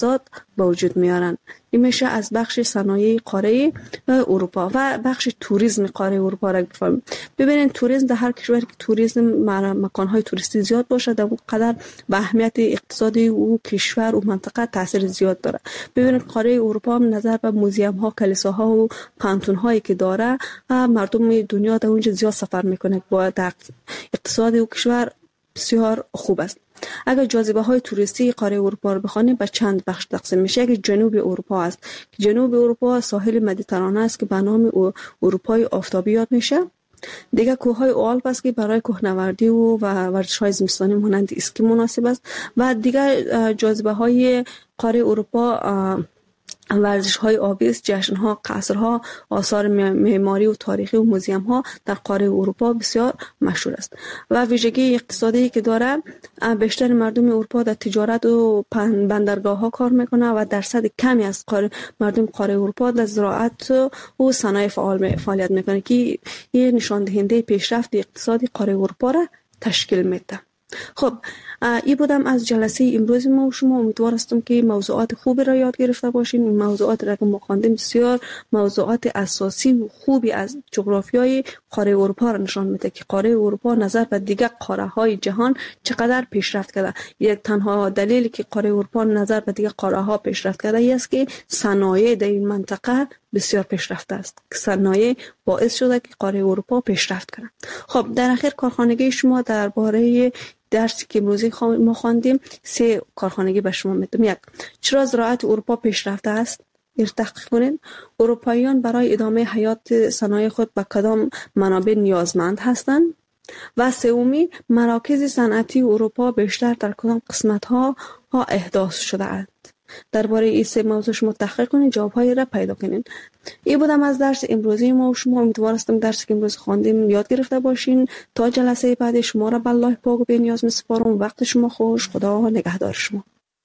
به وجود میارن. این میشه از بخش صنایع قاره اروپا و بخش توریسم قاره اروپا را بفهمیم. ببینید توریسم در هر کشوری که توریسم مکانهای توریستی زیاد باشه در اون قدر به اهمیت اقتصادی او کشور و منطقه تاثیر زیاد داره. ببینید قاره اروپا هم نظر به موزیم ها، کلیساها و پانتون هایی که داره مردم دنیا در اونجا زیاد سفر میکنه. با اقتصاد او کشور بسیار خوب است. اگر جاذبه های توریستی قاره اروپا رو بخوانیم به چند بخش تقسیم میشه. اگر جنوب اروپا است که جنوب اروپا ساحل مدیترانه است که به نام اروپای آفتابی یاد میشه. دیگه کوههای آلپ است که برای کوهنوردی و ورزش‌های زمستانی مانند اسکی مناسب است. و دیگه جاذبه های قاره اروپا ورزش‌های آبی است، جشن‌ها، قصرها، آثار معماری و تاریخی و موزیم‌ها در قاره اروپا بسیار مشهور است. و ویژگی اقتصادی که داره، بیشتر مردم اروپا در تجارت و بندرگاه‌ها کار میکنه و درصد کمی از قاره مردم قاره اروپا در زراعت و صنایع فعال فعالیت میکنه که این نشان دهنده پیشرفت اقتصادی قاره اروپا را تشکیل میده. خب این بودم از جلسه امروز ما و شما. امیدوار هستم که موضوعات خوبی را یاد گرفته باشین. این موضوعات را که ما خواندیم بسیار موضوعات اساسی و خوبی از جغرافیای قاره اروپا را نشان میده که قاره اروپا نظر به دیگر قاره های جهان چقدر پیشرفت کرده. یک تنها دلیلی که قاره اروپا نظر به دیگر قاره ها پیشرفت کرده است که صنایع در این منطقه بسیار پیشرفته است. صنایع باعث شده که قاره اروپا پیشرفت کنه. خب در اخیر کارخانگی شما درباره درسی که امروزی ما خواندیم سه کارخانگی به شما میدم. یک، چرا زراعت اروپا پیشرفته است؟ این تحقیق کنید. اروپاییان برای ادامه حیات صنایع خود به کدام منابع نیازمند هستند؟ و سومی، مراکز صنعتی اروپا بیشتر در کدام قسمت ها ها احداث شده اند؟ درباره این سه موضوع شما تحقیق کنید، جواب‌های را پیدا کنید. این بودم از درس امروزی ما و شما. امیدوار هستم درسی که امروز خواندیم یاد گرفته باشین. تا جلسه بعد شما را به الله پاک و بی‌نیاز می‌سپارم. وقت شما خوش. خدا نگهدار شما.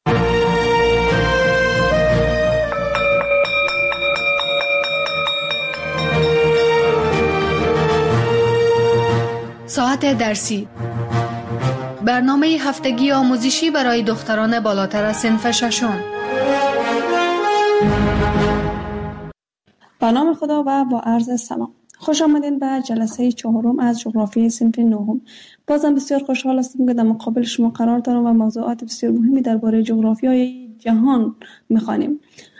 ساعت درسی، برنامه هفتگی آموزشی برای دختران بالاتر از صنف ششم. به نام خدا و با عرض سلام. خوش آمدین به جلسه چهارم از جغرافیای صنف نهم. بازم بسیار خوشحال هستم که در مقابل شما قرار دارم و موضوعات بسیار مهمی درباره جغرافیای جهان می‌خوانیم.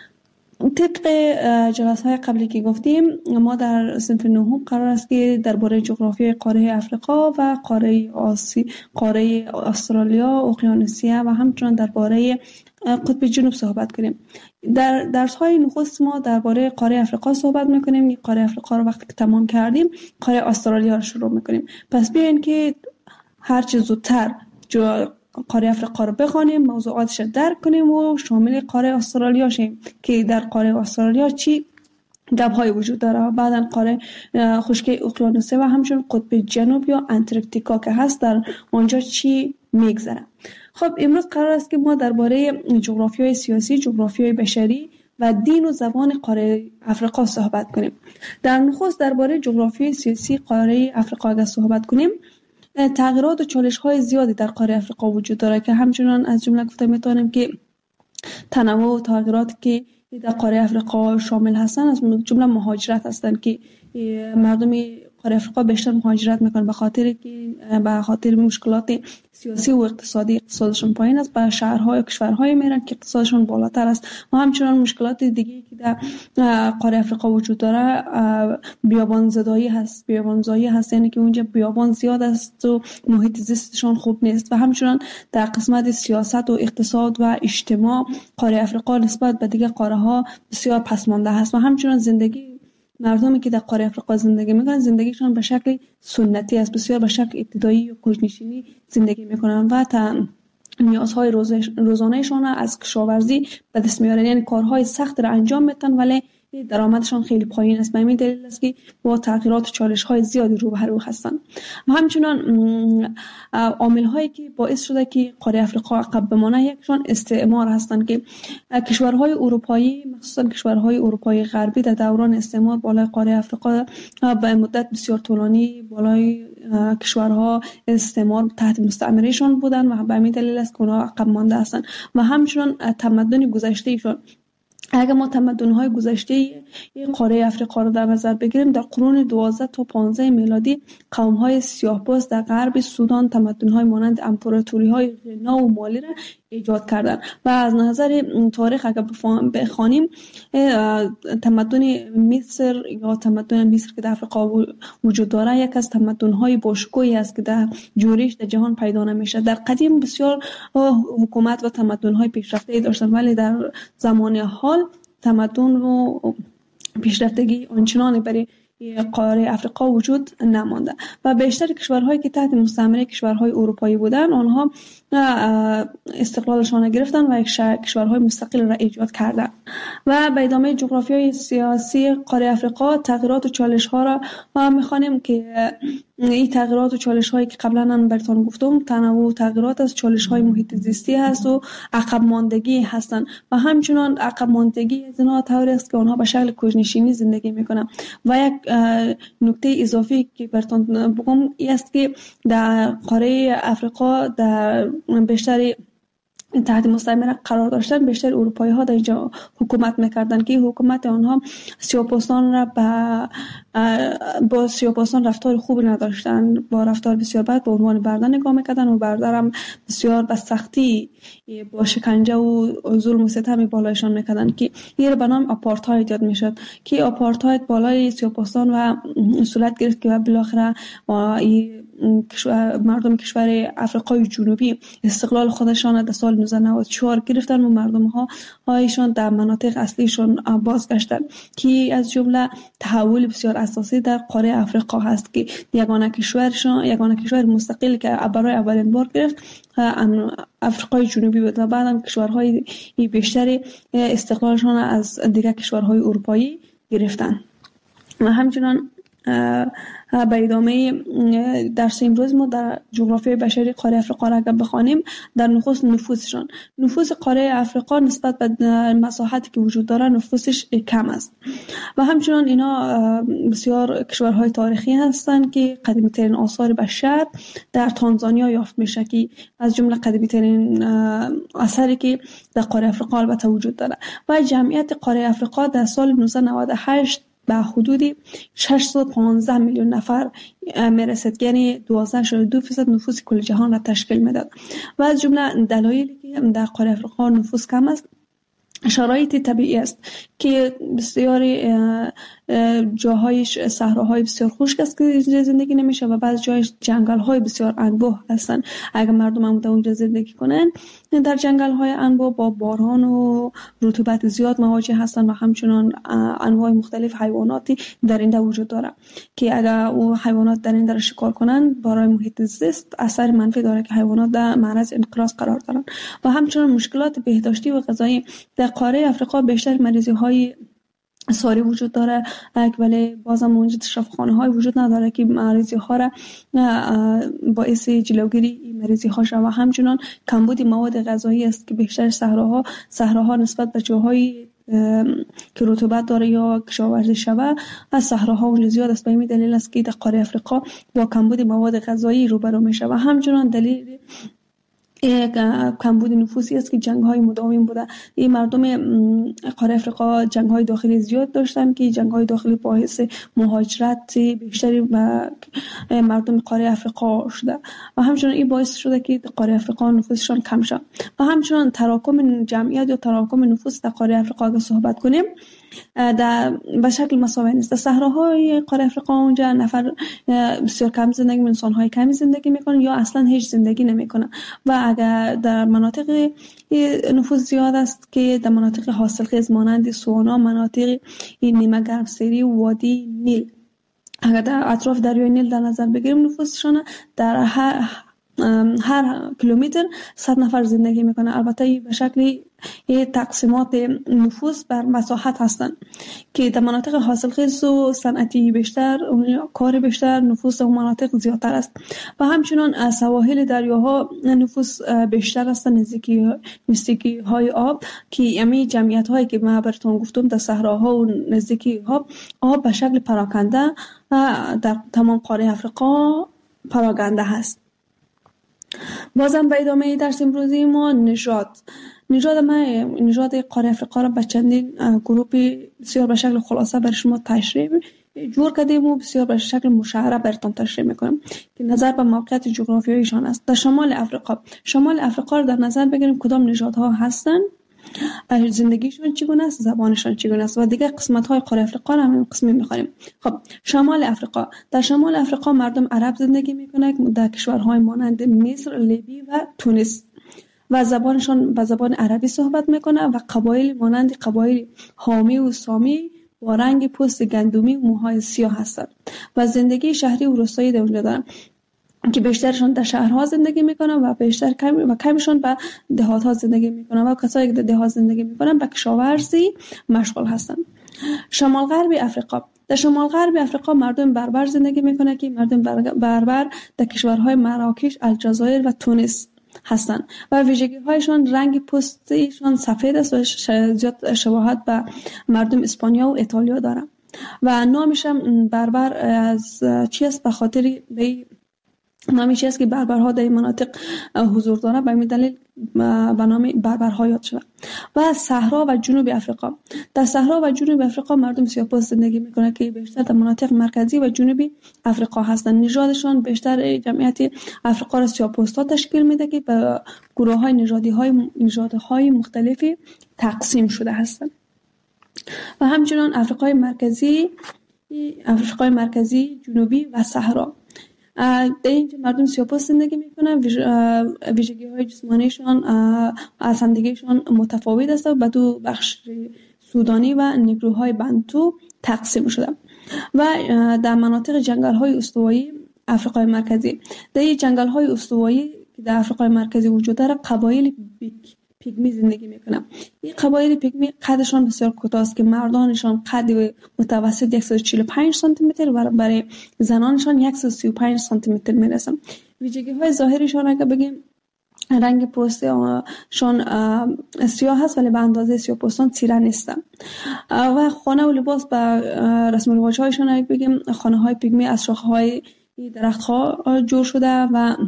طبق جلسه‌های قبلی که گفتیم ما در صنف نهم قرار است که درباره جغرافیای قاره افریقا و قاره آسی، قاره استرالیا، اقیانوسیه و همچنین درباره قطب جنوب صحبت کنیم. در درس‌های نخست ما درباره قاره افریقا صحبت می‌کنیم. قاره افریقا رو وقتی که تمام کردیم قاره استرالیا رو شروع می‌کنیم. پس بیاین که هر چه زودتر جو قاره افریقا رو بخوانیم، موضوعاتش رو درک کنیم و شامل قاره استرالیا شیم که در قاره استرالیا چی گپ‌های وجود داره. بعداً قاره خشکی اقیانوسیه و همچنین قطب جنوب یا انتارکتیکا که هست در اونجا چی میگذره. خب امروز قرار است که ما درباره جغرافیای سیاسی، جغرافیای بشری و دین و زبان قاره افریقا صحبت کنیم. در نخست درباره جغرافیای سیاسی قاره افریقا اگر صحبت کنیم، تغییرات و چالش‌های زیادی در قاره افریقا وجود داره که همچنان از جمله گفته میتونیم که تنوع و تغییراتی که در قاره افریقا شامل هستند از جمله مهاجرت هستند که مردم قاره افریقا بیشتر مهاجرت میکنن به خاطر که به خاطر مشکلات سیاسی و اقتصادی اقتصادشون پایین است، به شهرهای و کشورهای میرن که اقتصادشون بالاتر است. و همچنان مشکلات دیگه که در قاره افریقا وجود داره بیابان زدایی هست، بیابان زایی هست، یعنی که اونجا بیابان زیاد است و محیط زیستشون خوب نیست. و همچنان در قسمت سیاست و اقتصاد و اجتماع قاره افریقا نسبت به دیگه قاره ها بسیار پسمانده هست. و همچنان زندگی مردمی که در قاره افریقا زندگی میکنن زندگیشون به شکل سنتی است، بسیار به شکل ابتدایی و کوچ‌نشینی زندگی میکنن و تا نیازهای روزانه‌شان از کشاورزی به دست میارن، یعنی کارهای سخت را انجام میدن ولی درآمدشان خیلی پایین است. به همین دلیل است که با تغییرات و چالش‌های زیادی روبرو هستند. و همچنان عامل‌هایی که باعث شده که قاره افریقا عقب بمانه یکشان استعمار هستند که کشورهای اروپایی مخصوصا کشورهای اروپایی غربی در دوران استعمار بالای قاره افریقا به مدت بسیار طولانی بالای کشورها استعمار تحت مستعمرهشون بودن و به همین دلیل است که اونها عقب مانده هستند و همچنین تمدن گذشتهشون. اگر ما تمدن‌های گذشته قاره افریقا را در نظر بگیریم، در قرون دوازده تا پانزده میلادی قوم‌های سیاه‌پوست در غرب سودان تمدن‌های مانند امپراتوری‌های غنا و مالی را ایجاد کردند و از نظر تاریخ اگر بخوانیم تمدن مصر یا تمدن مصر که در افریقا وجود داره یک از تمدن‌های باشکوهی است که در جوریش در جهان پیدا نمیشه. در قدیم بسیار حکومت و تمدن‌های پیشرفته داشتند ولی در زمان حال تمدن و پیشرفتگی آنچنانی برای قاره افریقا وجود نمانده و بیشتر کشورهایی که تحت مستعمره کشورهای اروپایی بودن آنها استقلالشان گرفتن و یک کشورهای مستقل را ایجاد کردن و به ادامه جغرافیای سیاسی قاره افریقا تغییرات و چالش ها را میخوانیم که این تغییرات و چالش هایی که قبلا من براتون گفتم تنوع تغییرات از چالش های محیط زیستی هست و عقب ماندگی هستند و همچنان عقب ماندگی از اینها طوری است که آنها به شکل کوچ‌نشینی زندگی میکنن و یک نکته اضافی که براتون بگم این است که در قاره افریقا در بیشتر تحت مستعمره قرار داشتن بیشتر اروپایی ها در اینجا حکومت میکردن که حکومت آنها سیاه‌پوستان را با با سیاه‌پوستان رفتار خوبی نداشتن، با رفتار بسیار بد به عنوان برده نگاه میکردن و برده هم بسیار به سختی با شکنجه و ظلم و ستم بالایشان میکردن که این به نام آپارتاید یاد میشد که آپارتاید بالای سیاه‌پوستان و صورت گرفت که بالاخره مردم کشور افریقای جنوبی استقلال خودشان در سال نوزده نود و چهار گرفتن و مردم ها هایشان در مناطق اصلیشان بازگشتن که از جمله تحول بسیار اساسی در قاره افریقا هست که یگانه کشورشان یگانه کشور مستقل که برای اولین بار گرفت افریقای جنوبی بود و بعدم کشورهای بیشتری استقلالشان از دیگر کشورهای اروپایی گرفتن و همچنان به ادامه درس امروز ما در جغرافیای بشری قاره افریقا را اگر بخوانیم در نخست نفوسشان نفوس قاره افریقا نسبت به مساحتی که وجود داره نفوسش کم است و همچنان اینا بسیار کشورهای تاریخی هستند که قدیمی ترین آثار بشر در تانزانیا یافت میشه که از جمله قدیمی ترین اثری که در قاره افریقا البته وجود داره و جمعیت قاره افریقا در سال نوزده نود و هشت به حدود ششصد و پانزده میلیون نفر میرسد، یعنی دوازده ممیز دو درصد نفوس کل جهان را تشکیل میداد و از جمله دلایلی که در قاره افریقا نفوس کم است شرایط طبیعی است که بسیاری جاهایش صحراهای بسیار خشک است که زندگی نمیشه و بعض جایش جنگل های بسیار انبوه هستند. اگر مردم هم اونجا زندگی کنن در جنگل های انبوه با باران و رطوبت زیاد مواجه هستند و همچنان انواع مختلف حیواناتی در اینجا وجود داره که اگر او حیوانات در اینجا شکار کنن برای محیط زیست اثر منفی داره که حیوانات در معرض انقراض قرار دارن و همچنان مشکلات بهداشتی و غذایی در قاره افریقا بیشتر مریضی های ساری وجود داره ولی بازم اونجا شفاخانه های وجود نداره که مریضی ها را باعث جلوگیری مریضی ها شود و همچنان کمبود مواد غذایی است که بیشتر صحراها صحراها نسبت به جاهای که رطوبت داره یا کشاورزی شوه از صحراها اونجا زیاد است. به این دلیل است که در قاره افریقا با کمبود مواد غذایی روبرو میشه و همچنان دلیل یک کمبود نفوسی است که جنگ های مداوم بوده. این مردم قاره افریقا جنگ های داخلی زیاد داشتن که جنگ های داخلی باعث مهاجرت بیشتری و مردم قاره افریقا شده و همچنان این باعث شده که قاره افریقا نفوسشان کم شد و همچنان تراکم جمعیت یا تراکم نفوس در قاره افریقا اگر صحبت کنیم در به شکل مساوی نیست. در صحراهای قاره افریقا اونجا نفر بسیار کم زندگی میکنن، انسان‌های کمی زندگی میکنن یا اصلا هیچ زندگی نمیکنن و اگر در مناطق نفوس زیاد است که در مناطق حاصلخیز مانند سوانا، مناطق نیمه گرمسیری و وادی نیل اگر در اطراف دریای نیل در نظر بگیریم نفوسشان در هر هر کیلومتر صد نفر زندگی میکنه. البته به شکلی تقسیمات نفوس بر مساحت هستند که در مناطق حاصلخیز و صنعتی بیشتر کار بیشتر نفوس اون مناطق زیادتر است و همچنان سواحل دریاها نفوس بیشتر است نزدیکی نزدیکی های آب که امی جمعیت هایی که من براتون گفتم در صحراها و نزدیکی ها آب به شکل پراکنده در تمام قاره افریقا پراکنده هست. بازم به ادامه درس امروزی ما نژاد نژاد ما نژاد قاره افریقا را به چندین گروه بسیار به شکل خلاصه بر شما تشریح جور کردیم و بسیار به شکل مشخص براتون تشریح میکنم که نظر به موقعیت جغرافیاییشان است. در شمال افریقا شمال افریقا را در نظر بگیریم کدام نژادها هستند، زندگیشون چگونه است، زبانشان چگونه است و دیگر قسمت های قاره افریقا را همین قسمی میخوانیم. خب شمال افریقا در شمال افریقا مردم عرب زندگی میکنند در کشورهای مانند مصر، لیبی و تونس و زبانشان به زبان عربی صحبت میکنند و قبایل مانند قبایل حامی و سامی با رنگ پوست گندمی و موهای سیاه هستند و زندگی شهری و روستایی در اونجا دارند که بیشترشان در شهرها زندگی میکنن و بیشتر کم و کمشون به دهات ها زندگی میکنن و کسایی که در دهات زندگی میکنن به کشاورزی مشغول هستند. شمال غرب افریقا در شمال غرب افریقا مردم بربر زندگی میکنن که مردم بربر در کشورهای مراکش، الجزایر و تونس هستند و ویژگی هایشان رنگ پوستشان سفید است و زیاد شباهت به مردم اسپانیا و ایتالیا دارند و نامش بربر از چی است؟ به خاطر به نامی چیست که بربرها در این مناطق حضور دارند به این دلیل به نام بربرها یاد شده. و صحرا و جنوب افریقا در صحرا و جنوب افریقا مردم سیاه‌پوست زندگی میکنند که بیشتر در مناطق مرکزی و جنوبی افریقا هستند. نژادشان بیشتر جمعیت افریقا را سیاه‌پوستا تشکیل میده که به گروه های نژادی های نژادهای مختلفی تقسیم شده هستند. و همچنین افریقای مرکزی افریقای مرکزی جنوبی و صحرا در اینجا مردم سیاه‌پوست زندگی میکنن. ویژگی های جسمانیشان از همدیگهشان متفاوت است و به دو بخش سودانی و نیگروهای بنتو تقسیم شده. و در مناطق جنگل های استوایی افریقای مرکزی در این جنگل های استوایی که در افریقای مرکزی وجود داره قبایل بیک پیگمی زندگی میکنن. این قبایل پیگمی قدشان بسیار کوتاه است که مردانشان قد متوسط صد و چهل و پنج سانتی متر و برای زنانشان صد و سی و پنج سانتی متر میرسن. ویژگی های ظاهریشان اگه بگیم رنگ پوستشان سیاه هست ولی به اندازه سیاه‌پوستان تیره نیستن و خانه و لباس به رسم و رواج هایشان اگه بگیم خانه های پیگمی از شاخه های درخت ها جور شده و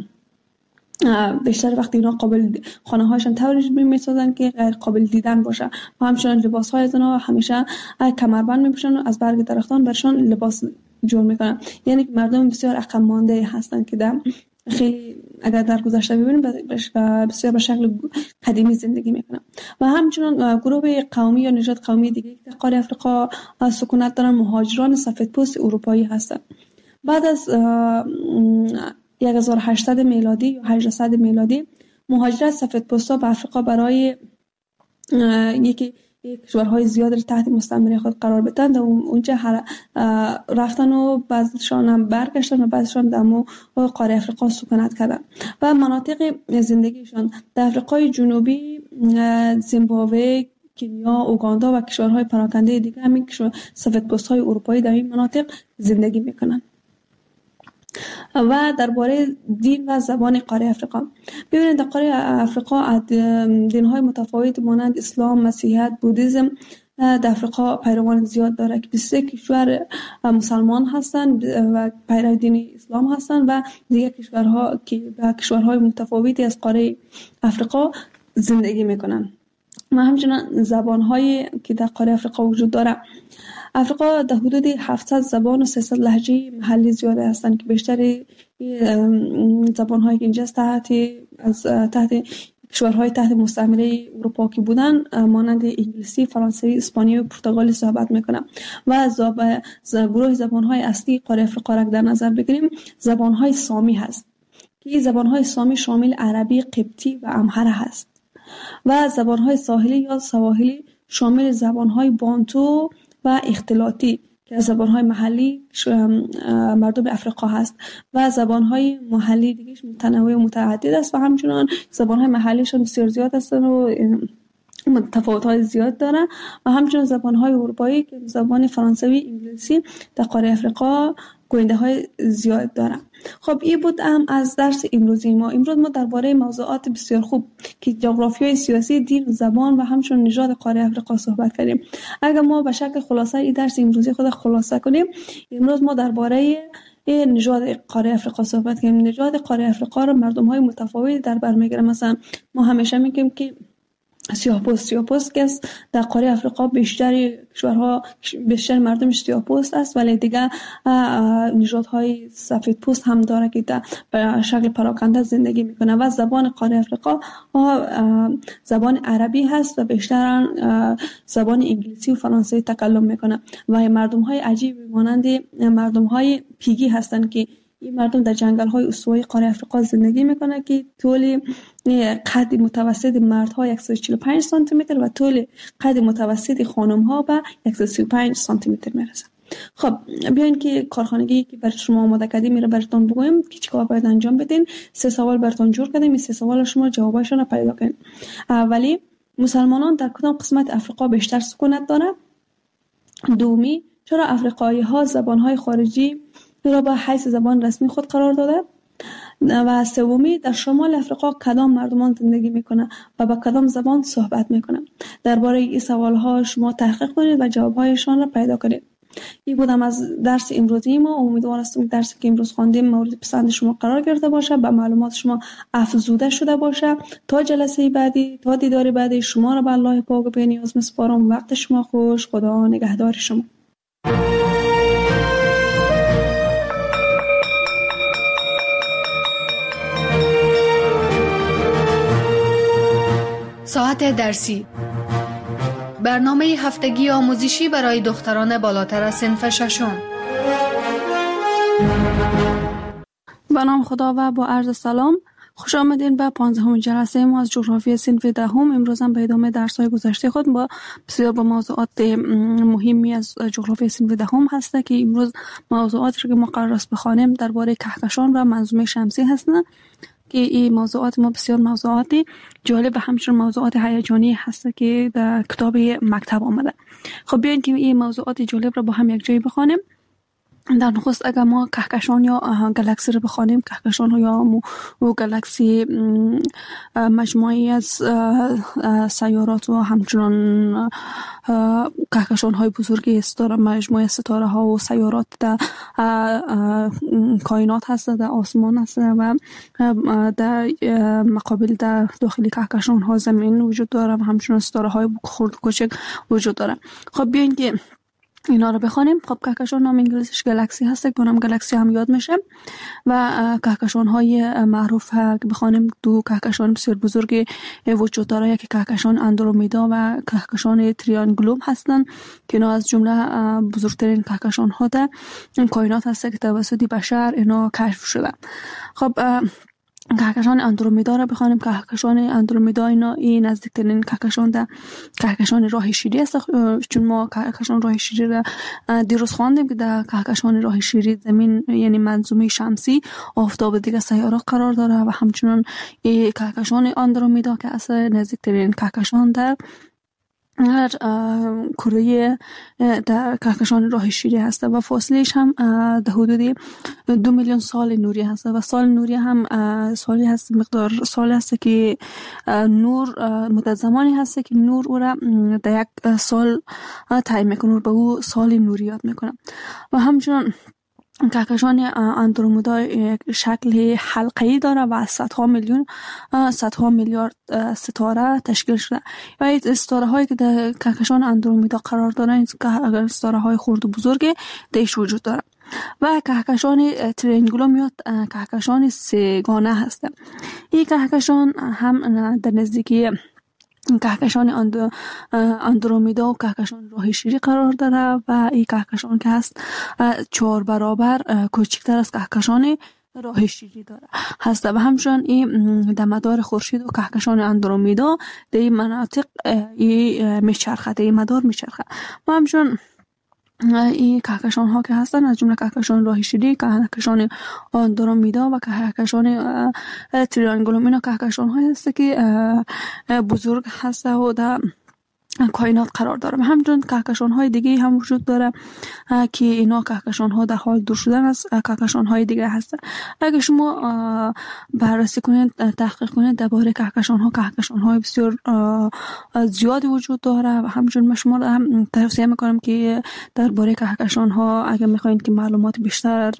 بیشتر وقتی اینا قابل خانه هایشان طوری میسازن که غیر قابل دیدن باشه و همچنین لباس های زنا همیشه کمربند میپوشن و از برگ درختان برشان لباس جور میکنن. یعنی که مردم بسیار عقب مانده هستن که در خیلی اگر در گذشته ببینیم بسیار به شکل قدیمی زندگی میکنن. و همچنین گروه قومی یا نژاد قومی دیگه که در قاره افریقا سکونت دارن مهاجران سفیدپوست اروپایی هستن. بعد از هزار و هشتصد میلادی یا هجده میلادی مهاجرت سفیدپوستا به افریقا برای یکی کشورهای زیاد را تحت مستعمره خود قرار بدن و اونجا رفتن و بعضیشان هم برگشتن و بعضیشان در قاره افریقا سکونت کردن و مناطق زندگیشان در افریقای جنوبی، زیمبابوه، کنیا، اوگاندا و کشورهای پراکنده دیگه همین سفیدپوست‌های اروپایی در این مناطق زندگی میکنن. و درباره دین و زبان قاره افریقا ببینید در قاره افریقا دین‌های متفاوت مانند اسلام، مسیحیت، بودیسم در افریقا پیروان زیاد داره که بیست و سه کشور مسلمان هستند و پیرو دین اسلام هستند و دیگر کشورها که به کشورهای متفاوتی از قاره افریقا زندگی میکنن. و همچنین زبان‌هایی که در قاره افریقا وجود داره. افریقا در حدود هفتصد زبان و سیصد لهجه محلی زیاده هستند که بیشتر زبان‌هایی که اینجا تحت از تحت کشورهای تحت مستعمره اروپا که بودن مانند انگلیسی، فرانسوی، اسپانیایی و پرتغالی صحبت میکنن. و گروه زبان‌های اصلی قاره افریقا را در نظر بگیریم زبان‌های سامی هست که این زبان‌های سامی شامل عربی، قبطی و امهره هست. و زبان‌های ساحلی یا سواحلی شامل زبان‌های بانتو و اختلاطی که از زبان‌های محلی مردم افریقا هست و زبان‌های محلی دیگه متنوع و متعدد است و همچنان زبان‌های محلیشون بسیار زیاد هستن و تفاوت‌های زیاد دارن و همچنان زبان‌های اروپایی که زبان فرانسوی، انگلیسی در قاره افریقا گوینده‌های زیاد دارن. خب این بود هم از درس امروزی ما. امروز ما درباره موضوعات بسیار خوب که جغرافیای سیاسی، دین، زبان و همچنین نژاد قاره افریقا صحبت کردیم. اگر ما به شکل خلاصه این درس امروزی خود خلاصه کنیم، امروز ما درباره این نژاد قاره افریقا صحبت کنیم. نژاد قاره افریقا رو مردم های متفاوتی در بر میگیره. مثلا ما همیشه میگیم که سیاه‌پوست سیاه‌پوست که در قاره افریقا بیشتر کشورها بیشتر مردمش سیاه‌پوست است، ولی دیگه نژادهای سفیدپوست هم داره که در شکل پراکنده زندگی میکنه. و زبان قاره افریقا زبان عربی هست و بیشتر زبان انگلیسی و فرانسوی تکلم میکنه و مردم های عجیبی مانند مردم های پیگی هستند که این مردم در جنگل های استوایی قاره افریقا زندگی میکنه که طول قد متوسط مردها صد و چهل و پنج سانتی متر و طول قد متوسط خانم ها به صد و سی و پنج سانتی متر میرسه. خب بیاین که کارخانگی که بر شما آماده کردیم میره براتون بگویم که چیکار باید انجام بدین. سه سوال براتون جور کردیم، این سه سوال شما جوابشون رو پیدا کنید. اولی، مسلمانان در کدام قسمت افریقا بیشتر سکونت دارند؟ دومی، چرا افریقایی ها زبان های خارجی را به حیث زبان رسمی خود قرار داده؟ و سومی، در شمال افریقا کدام مردمان زندگی میکنه و با کدام زبان صحبت میکنه؟ درباره این سوال ها شما تحقیق کنید و جواب هایشان را پیدا کنید. این بودم از درس امروزی ما. امیدوار هستم درسی که امروز خواندیم مورد پسند شما قرار گرفته باشه، به معلومات شما افزوده شده باشه. تا جلسه بعدی، تا دیدار بعدی، شما را به الله پاک و بی‌نیاز میسپارم. وقت شما خوش. خدا نگهدار شما. ساعت درسی، برنامه هفتگی آموزشی برای دختران بالاتر از صنف ششم. به نام خدا و با عرض سلام، خوش آمدین به پانزدهمین جلسه ما از جغرافی صنف دهم. امروز هم به ادامه درس‌های گذشته خود با بسیار با موضوعات مهمی از جغرافی صنف دهم هست که امروز موضوعاتی که ما قرار است بخوانیم درباره کهکشان و منظومه شمسی هستند که این موضوعات ما بسیار موضوعاتی جالب و همچنین موضوعات هیجانی هست که در کتاب مکتب آمده. خب بیاین که این موضوعات جالب را با هم یک جایی بخوانیم. در نخست اگر ما کهکشان یا گالاکسی رو بخوانیم، کهکشان ها یا و گالاکسی مجموعی از سیارات و همچنان کهکشان های بزرگی ستاره، مجموعه ستاره ها و سیارات در کائنات هست، در آسمان هست و در مقابل در داخل کهکشان ها زمین وجود داره و همچنان ستاره های خرد کوچک وجود داره. خب بیاین که اینا رو بخوانیم. خب کهکشان نام انگلیسیش گالاکسی هست که اونم گالاکسی هم یاد میشه و کهکشان های معروف که بخوانیم دو کهکشان بسیار بزرگی وجود داره، یکی کهکشان اندرومیدا و کهکشان تریانگولوم هستن که اینا از جمله بزرگترین کهکشان ها در کائنات هست که توسط بشر اینا کشف شده. خب کهکشان اندرومیدا را بخوانیم. کهکشان اندرومیدا اینا این نزدیکترین کهکشان در کهکشان راه شیری است، چون ما کهکشان راه شیری را دیروز خواندیم که در کهکشان راه شیری زمین یعنی منظومه شمسی، آفتاب دیگه سیارات قرار داره و همچنان این کهکشان اندرومیدا که اصلا نزدیکترین کهکشان در هر کره در کهکشان راه شیری هست و فاصلهش هم در حدود دو میلیون سال نوری هست و سال نوری هم سالی هست، مقدار سال هست که نور مدت زمانی هست که نور او را در یک سال تعیین میکنه، به او سال نوری یاد میکنه. و همچنان کهکشان اندرومیدا یک شکل حلقه‌ای داره و صدها میلیون صدها میلیارد ستاره تشکیل شده و این ستاره هایی که در کهکشان اندرومیدا قرار دارن این ستاره های خرد و بزرگ درش وجود داره. و کهکشان تریانگولوم یا کهکشان سه‌گانه هست. این کهکشان هم در نزدیکی کهکشان اند... اندرومیدا و کهکشان راه شیری قرار داره و این کهکشان که هست چهار برابر کوچکتر از کهکشان راه شیری داره هست و همچنان این در مدار خورشید و کهکشان اندرومیدا در این مناطق این میچرخه، در این مدار میچرخه. و همچنان این کهکشان ها که هستن از جمله کهکشان راه شیری، کهکشان اندرومیدا و کهکشان تریانگولوم اینا کهکشان های هست که بزرگ هست و در کائنات قرار داره. همچنین کهکشان های دیگه هم وجود داره که اینا کهکشان ها در حال دور شدن از کهکشان های دیگه هستن. اگه شما بررسی کنید، تحقیق کنید درباره کهکشان ها، کهکشان های بسیار زیادی وجود داره و همچنین من شما هم توصیه میکنم که درباره کهکشان ها اگه میخواین که معلومات بیشتر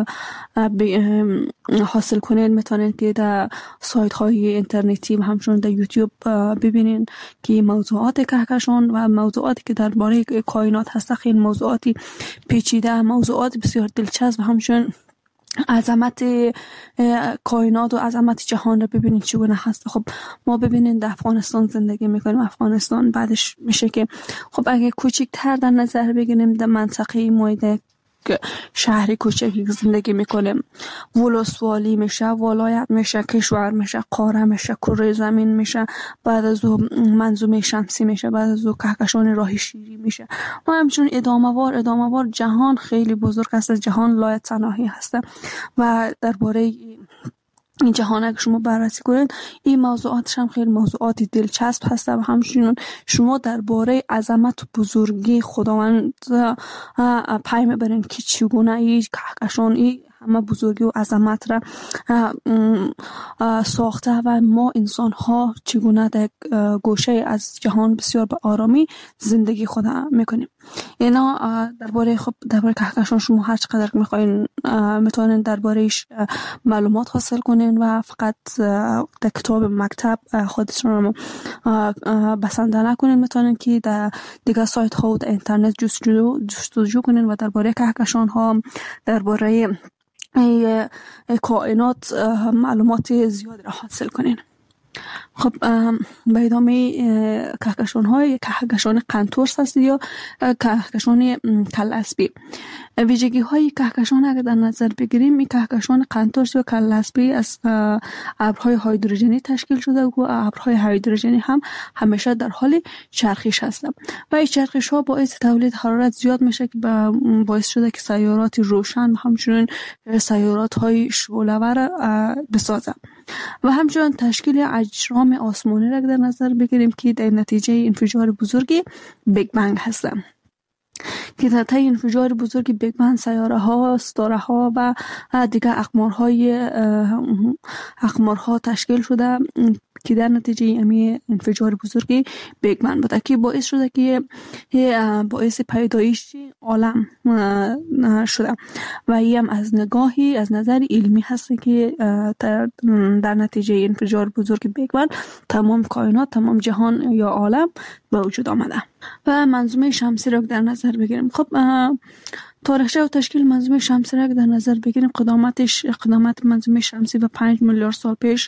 حاصل کنید، میتونید که در سایت های اینترنتی و همچنین در یوتیوب ببینید که موضوعات کهکشان و موضوعاتی که درباره کائنات هست خیلی موضوعاتی پیچیده، موضوعات بسیار دلچسب و همچنین عظمت کائنات و عظمت جهان رو ببینید چگونه هست. خب ما ببینید در افغانستان زندگی میکنیم. افغانستان بعدش میشه که خب اگه کوچکتر در نظر بگیریم در منطقه مایده شهری کوچکی زندگی میکنیم، ولسوالی میشه، ولایت میشه، کشور میشه، قاره میشه، کره زمین میشه، بعد از او منظومه شمسی میشه، بعد از او کهکشان راه شیری میشه و همچنین ادامه وار ادامه وار جهان خیلی بزرگ است. جهان لایتناهی هست و درباره این جهان اگه شما بررسی کنید این موضوعاتش هم خیلی موضوعاتی دلچسب هست و همچنین شما درباره عظمت و بزرگی خداوند پی میبرین که چگونه این کهکشان این همه بزرگی و عظمت را ساخته و ما انسان ها چگونه در گوشه از جهان بسیار به آرامی زندگی خود میکنیم. اینا درباره خب درباره کهکشان شما هر چقدر میخواین میتونین دربارهش معلومات حاصل کنین و فقط در کتاب مکتب خودتون رو بسنده نکنین، میتونین که در دیگه سایت ها و در اینترنت جستجو جستجو کنین و درباره کهکشان ها، درباره کائنات معلومات زیاد را حاصل کنین. خب به ادامه کهکشان های کهکشان قنتورس هست یا کهکشان کلاسبی. ویژگی های کهکشان اگر در نظر بگیریم، این کهکشان قنتورس و کلاسبی از ابرهای هیدروژنی تشکیل شده و ابرهای هیدروژنی هم همیشه در حال چرخش هستند و این چرخش ها باعث تولید حرارت زیاد میشه که باعث شده که سیارات روشن و همچنین سیارات های شعله‌ور بسازند و همچنین تشکیل اجرام آسمانی را در نظر بگیریم که در نتیجه انفجار بزرگی بیگ بنگ هستند که در طی انفجار بزرگ بیگ بنگ سیاره ها، ستاره ها و دیگر اقمارهای اقمارها تشکیل شده که در نتیجه امی انفجار بزرگی بیگ بنگ بوده که باعث شده که باعث پیدایش عالم شده و این هم از نگاهی از نظر علمی هست که در نتیجه انفجار بزرگ بیگ بنگ تمام کائنات، تمام جهان یا عالم به وجود آمده. و منظومه شمسی را در نظر بگیریم. خب تاریخچه و تشکیل منظومه شمسی را در نظر بگیریم، قدامتش قدامت منظومه شمسی به پنج میلیارد سال پیش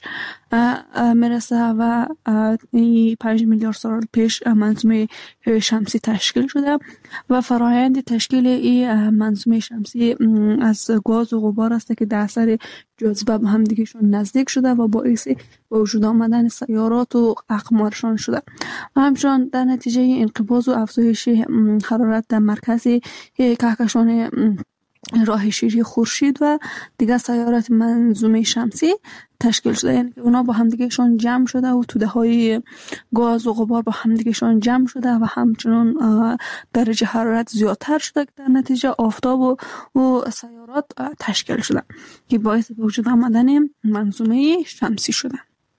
میرسه و این پنج میلیارد سال پیش منظومه شمسی تشکیل شده و فرایند تشکیل این منظومه شمسی از گاز و غبار است که در اثر جاذبه به هم دیگهشون نزدیک شده و باعث به وجود آمدن سیارات و اقمارشان شده و همچنین در نتیجه انقباض و افزایش حرارت در مرکز کهکشان راه شیری خورشید و دیگر سیارات منظومه شمسی تشکیل شده، یعنی اونا با همدیگهشون جمع شده و توده های گاز و غبار با همدیگهشون جمع شده و همچنین درجه حرارت زیادتر شده که در نتیجه آفتاب و, و سیارات تشکیل شده که باعث به وجود آمدن منظومه شمسی شده.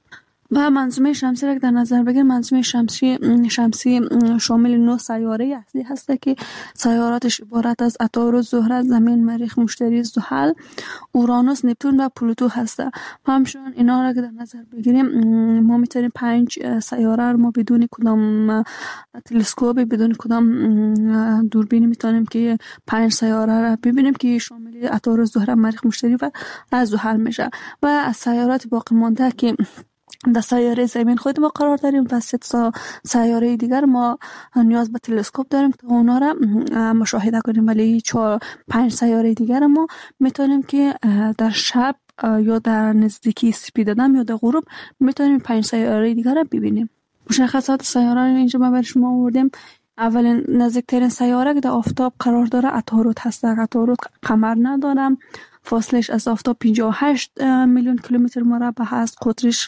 و منظومه شمسی را در نظر بگیریم، منظومه شمسی شمسی شامل نه سیاره اصلی هست که سیاراتش عبارت از عطارد، زهره، زمین، مریخ، مشتری، زحل، اورانوس، نپتون و پلوتو هست. همچنین اینا را در نظر بگیریم ما میتونیم پنج سیاره را ما بدون کدام تلسکوپ، بدون کدام دوربین میتونیم که پنج سیاره را ببینیم که شامل عطارد، زهره، مریخ، مشتری و زحل میشه و از سیارات باقی مانده که در سیاره زمین خود ما قرار داریم و سه سیاره دیگر ما نیاز به تلسکوپ داریم تا اونا را مشاهده کنیم، ولی چهار پنج سیاره دیگر ما میتونیم که در شب یا در نزدیکی سپیددم یا در غروب میتونیم پنج سیاره دیگر را ببینیم. مشخصات سیاره را اینجا ما بر شما آوردیم. اولین نزدیکترین سیاره که در آفتاب قرار داره عطارد هست. عطارد قمر نداره، فاصلش از آفتاب پنجاه و هشت میلیون کیلومتر مربع هست، قطرش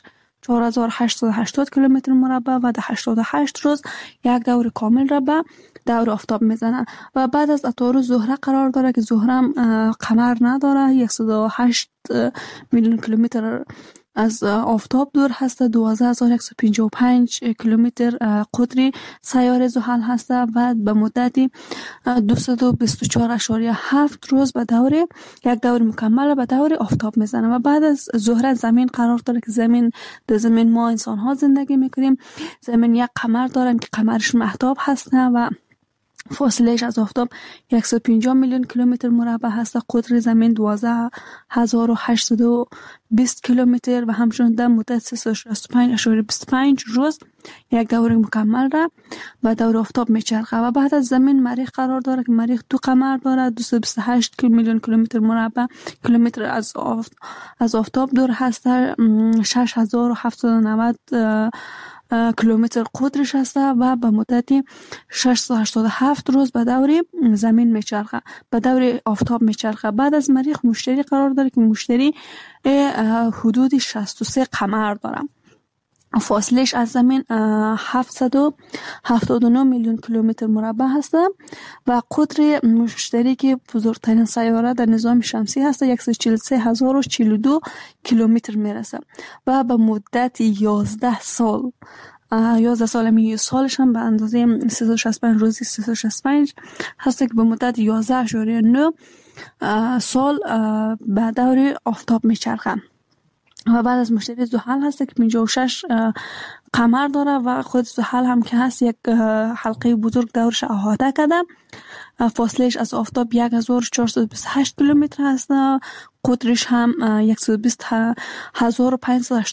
چهار هزار و هشتصد و هشتاد کیلومتر مربع و در هشتاد و هشت روز یک دور کامل را به دور آفتاب میزنه. و بعد از عطارد زهره قرار داره که زهره هم قمر نداره، صد و هشت میلیون کیلومتر از آفتاب دور هست، دوازده هزار و صد و پنجاه و پنج کیلومتر قطر سیاره زحل هست و به مدتی دویست و بیست و چهار اشاریه هفت روز به دور یک دور مکمل به دور آفتاب میزنه. و بعد از زهره زمین قرار داره که زمین در زمین ما انسان ها زندگی میکنیم. زمین یک قمر داریم که قمرش مهتاب هست و فاصلهش از آفتاب صد و پنجاه میلیون کیلومتر مربع هست. قطر زمین دوازده هزار و هشتصد و بیست کیلومتر و همچنین در مدت سیصد و شصت و پنج اشاریه بیست و پنج روز یک دور مکمل را و دور آفتاب میچرخه. و بعد از زمین مریخ قرار داره که مریخ دو قمر داره، دویست و بیست و هشت میلیون کیلومتر مربع کیلومتر از آفت از آفتاب دور هست، شش هزار و هفتصد و نود کیلومتر قطرش هست و به مدتی ششصد و هشتاد و هفت روز به دور زمین میچرخه، به دور آفتاب میچرخه. بعد از مریخ مشتری قرار داره که مشتری حدود شصت و سه قمر داره. فاصلهش از زمین هفتصد و هفتاد و نه میلیون کیلومتر مربع هست و قطر مشتری که بزرگترین سیاره در نظام شمسی هست صد و چهل و سه هزار و چهل و دو کیلومتر میرسه و به مدت یازده سال یازده سال می سالش هم به اندازه سیصد و شصت و پنج روزی سیصد و شصت و پنج هست که به مدت یازده اشاریه نه سال به دور آفتاب میچرخه. و بعد از مشتری زحل هست که پنجاه و شش قمر داره و خود زحل هم که هست یک حلقه بزرگ دورش احاطه کرده. فاصلهش از آفتاب یک هزار و چهارصد و بیست و هشت کیلومتر هست. قطرش هم صد و بیست هزار و پانصد و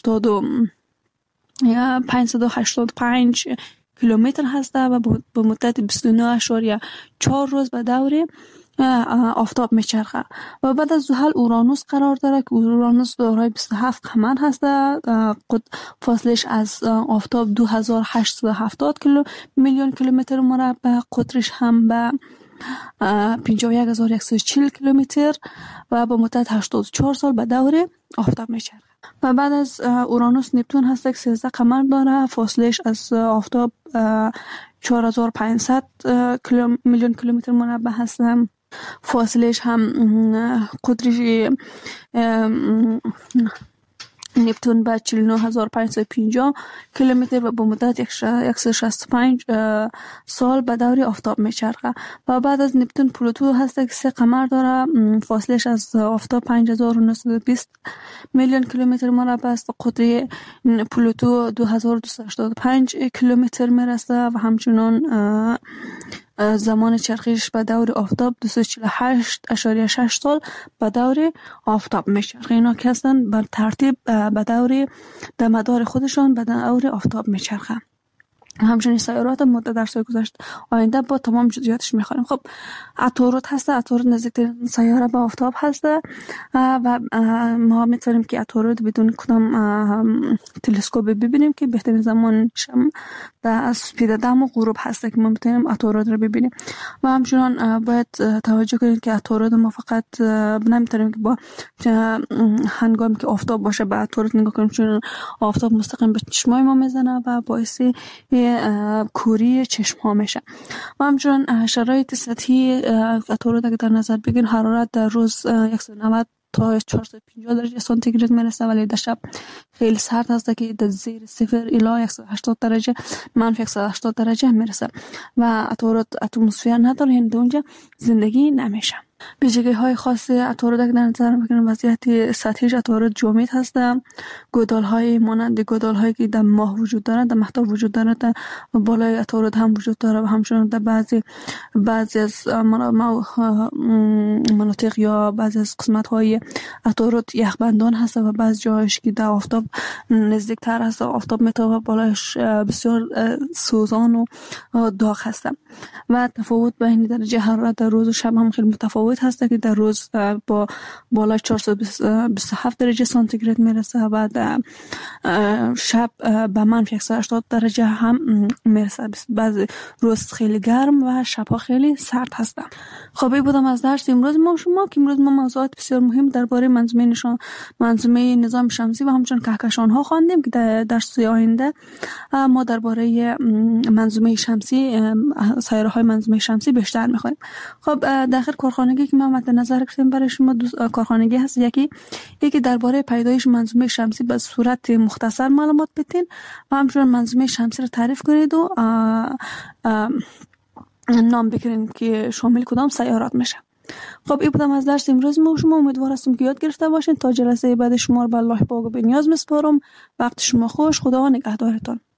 هشتاد و پنج کیلومتر هست و به مدت بیست و نه اشاریه چهار روز به دور آفتاب میچرخه. و بعد از زحل اورانوس قرار داره که اورانوس دارای بیست و هفت قمر هست، فاصلش از آفتاب دو هزار و هشتصد و هفتاد کیلو میلیون کیلومتر مربع، قطرش هم به پنجاه و یک هزار و صد و چهل کیلومتر و به مدت هشتاد و چهار سال به دور آفتاب میچرخه. و بعد از اورانوس نپتون هست که سیزده قمر داره، فاصلش از آفتاب چهار هزار و پانصد میلیون کیلومتر مربع هست. فاصلش هم قطرش نپتون به چهل و نه هزار و پانصد و پنجاه کیلومتر و به مدت صد و شصت و پنج سال به دور آفتاب میچرخه. و بعد از نپتون پلوتو هست که سه قمر داره، فاصلش از آفتاب پنج هزار و نهصد و بیست میلیون کیلومتر مربع است. قطر پلوتو دو هزار و دویست و هشتاد و پنج کیلومتر میرسه و همچنان زمان چرخش به دور آفتاب دویست و چهل و هشت اشاریه شش سال به دور آفتاب میچرخه. اینا که هستن بر ترتیب به دور در مدار خودشان به دور آفتاب میچرخه. همچنین سیارات ما در درس‌های گذشته آینده با تمام جزئیاتش می‌خوانیم. خب عطارد هست، عطارد نزدیکترین سیاره به آفتاب هست و ما می‌تونیم که عطارد بدون کدام تلسکوپ ببینیم که بهترین زمانش در سپید دم و غروب هست که ما می‌تونیم عطارد رو ببینیم. و همچنین باید توجه کنیم که عطارد ما فقط نمی‌تونیم که با هنگامی که آفتاب باشه به عطارد نگاه کنیم، چون آفتاب مستقیم به چشمای ما میزنه و باعث کوری چشم ها میشه. و همچنین شرایط سطحی عطارد اگه در نظر بگیریم، حرارت در روز صد و نود تا چهارصد و پنجاه درجه سانتیگراد میرسه، ولی در شب خیلی سرد هست که در زیر صفر الی صد و هشتاد درجه منفی صد و هشتاد درجه میرسه و عطارد اتمسفر نداره، یعنی در اونجا زندگی نمیشه. ویژگی های خاص عطارد اگه در نظر بگیریم، وضعیت سطحیش عطارد جامد هست. گودال های مانند گودال هایی که در ماه وجود دارند، در مهتاب وجود دارند، در بالای عطارد هم وجود داره و همچنین در بعضی بعضی از مناطق یا بعضی از قسمت های عطارد یخبندان هست و بعضی جایش که در آفتاب نزدیکتر هست، آفتاب میتابه بالایش بسیار سوزان و داغ هست و تفاوت بین درجه حرارت در روز و شب هم خیلی متفاوت متفاوت هست که در روز با بالای چهارصد و بیست و هفت درجه سانتیگراد میرسه و در شب به منفی صد و هشتاد درجه هم میرسه. بعضی روز خیلی گرم و شبها خیلی سرد هست. خب این بودم از درس امروز ما شما که امروز ما موضوعات بسیار مهم درباره منظومه نشان منظومه نظام شمسی و همچنین کهکشان ها خواندیم که در درس آینده ما درباره منظومه شمسی سیاره های منظومه شمسی بیشتر میخوایم. خب داخل کارخانگی که ما مد نظر گرفتیم برای شما دو کارخانگی هست. یکی یکی درباره پیدایش منظومه شمسی به صورت مختصر معلومات بدین و همچنین منظومه شمسی رو تعریف کنید و آه آه نام بکنید که شامل کدام سیارات میشه. خب این بودم از درس امروز ما شما. امیدوار هستم که یاد گرفته باشین. تا جلسه بعد شما رو به الله پاک و به نیاز میسپارم. وقت شما خوش. خدا نگهدارتان.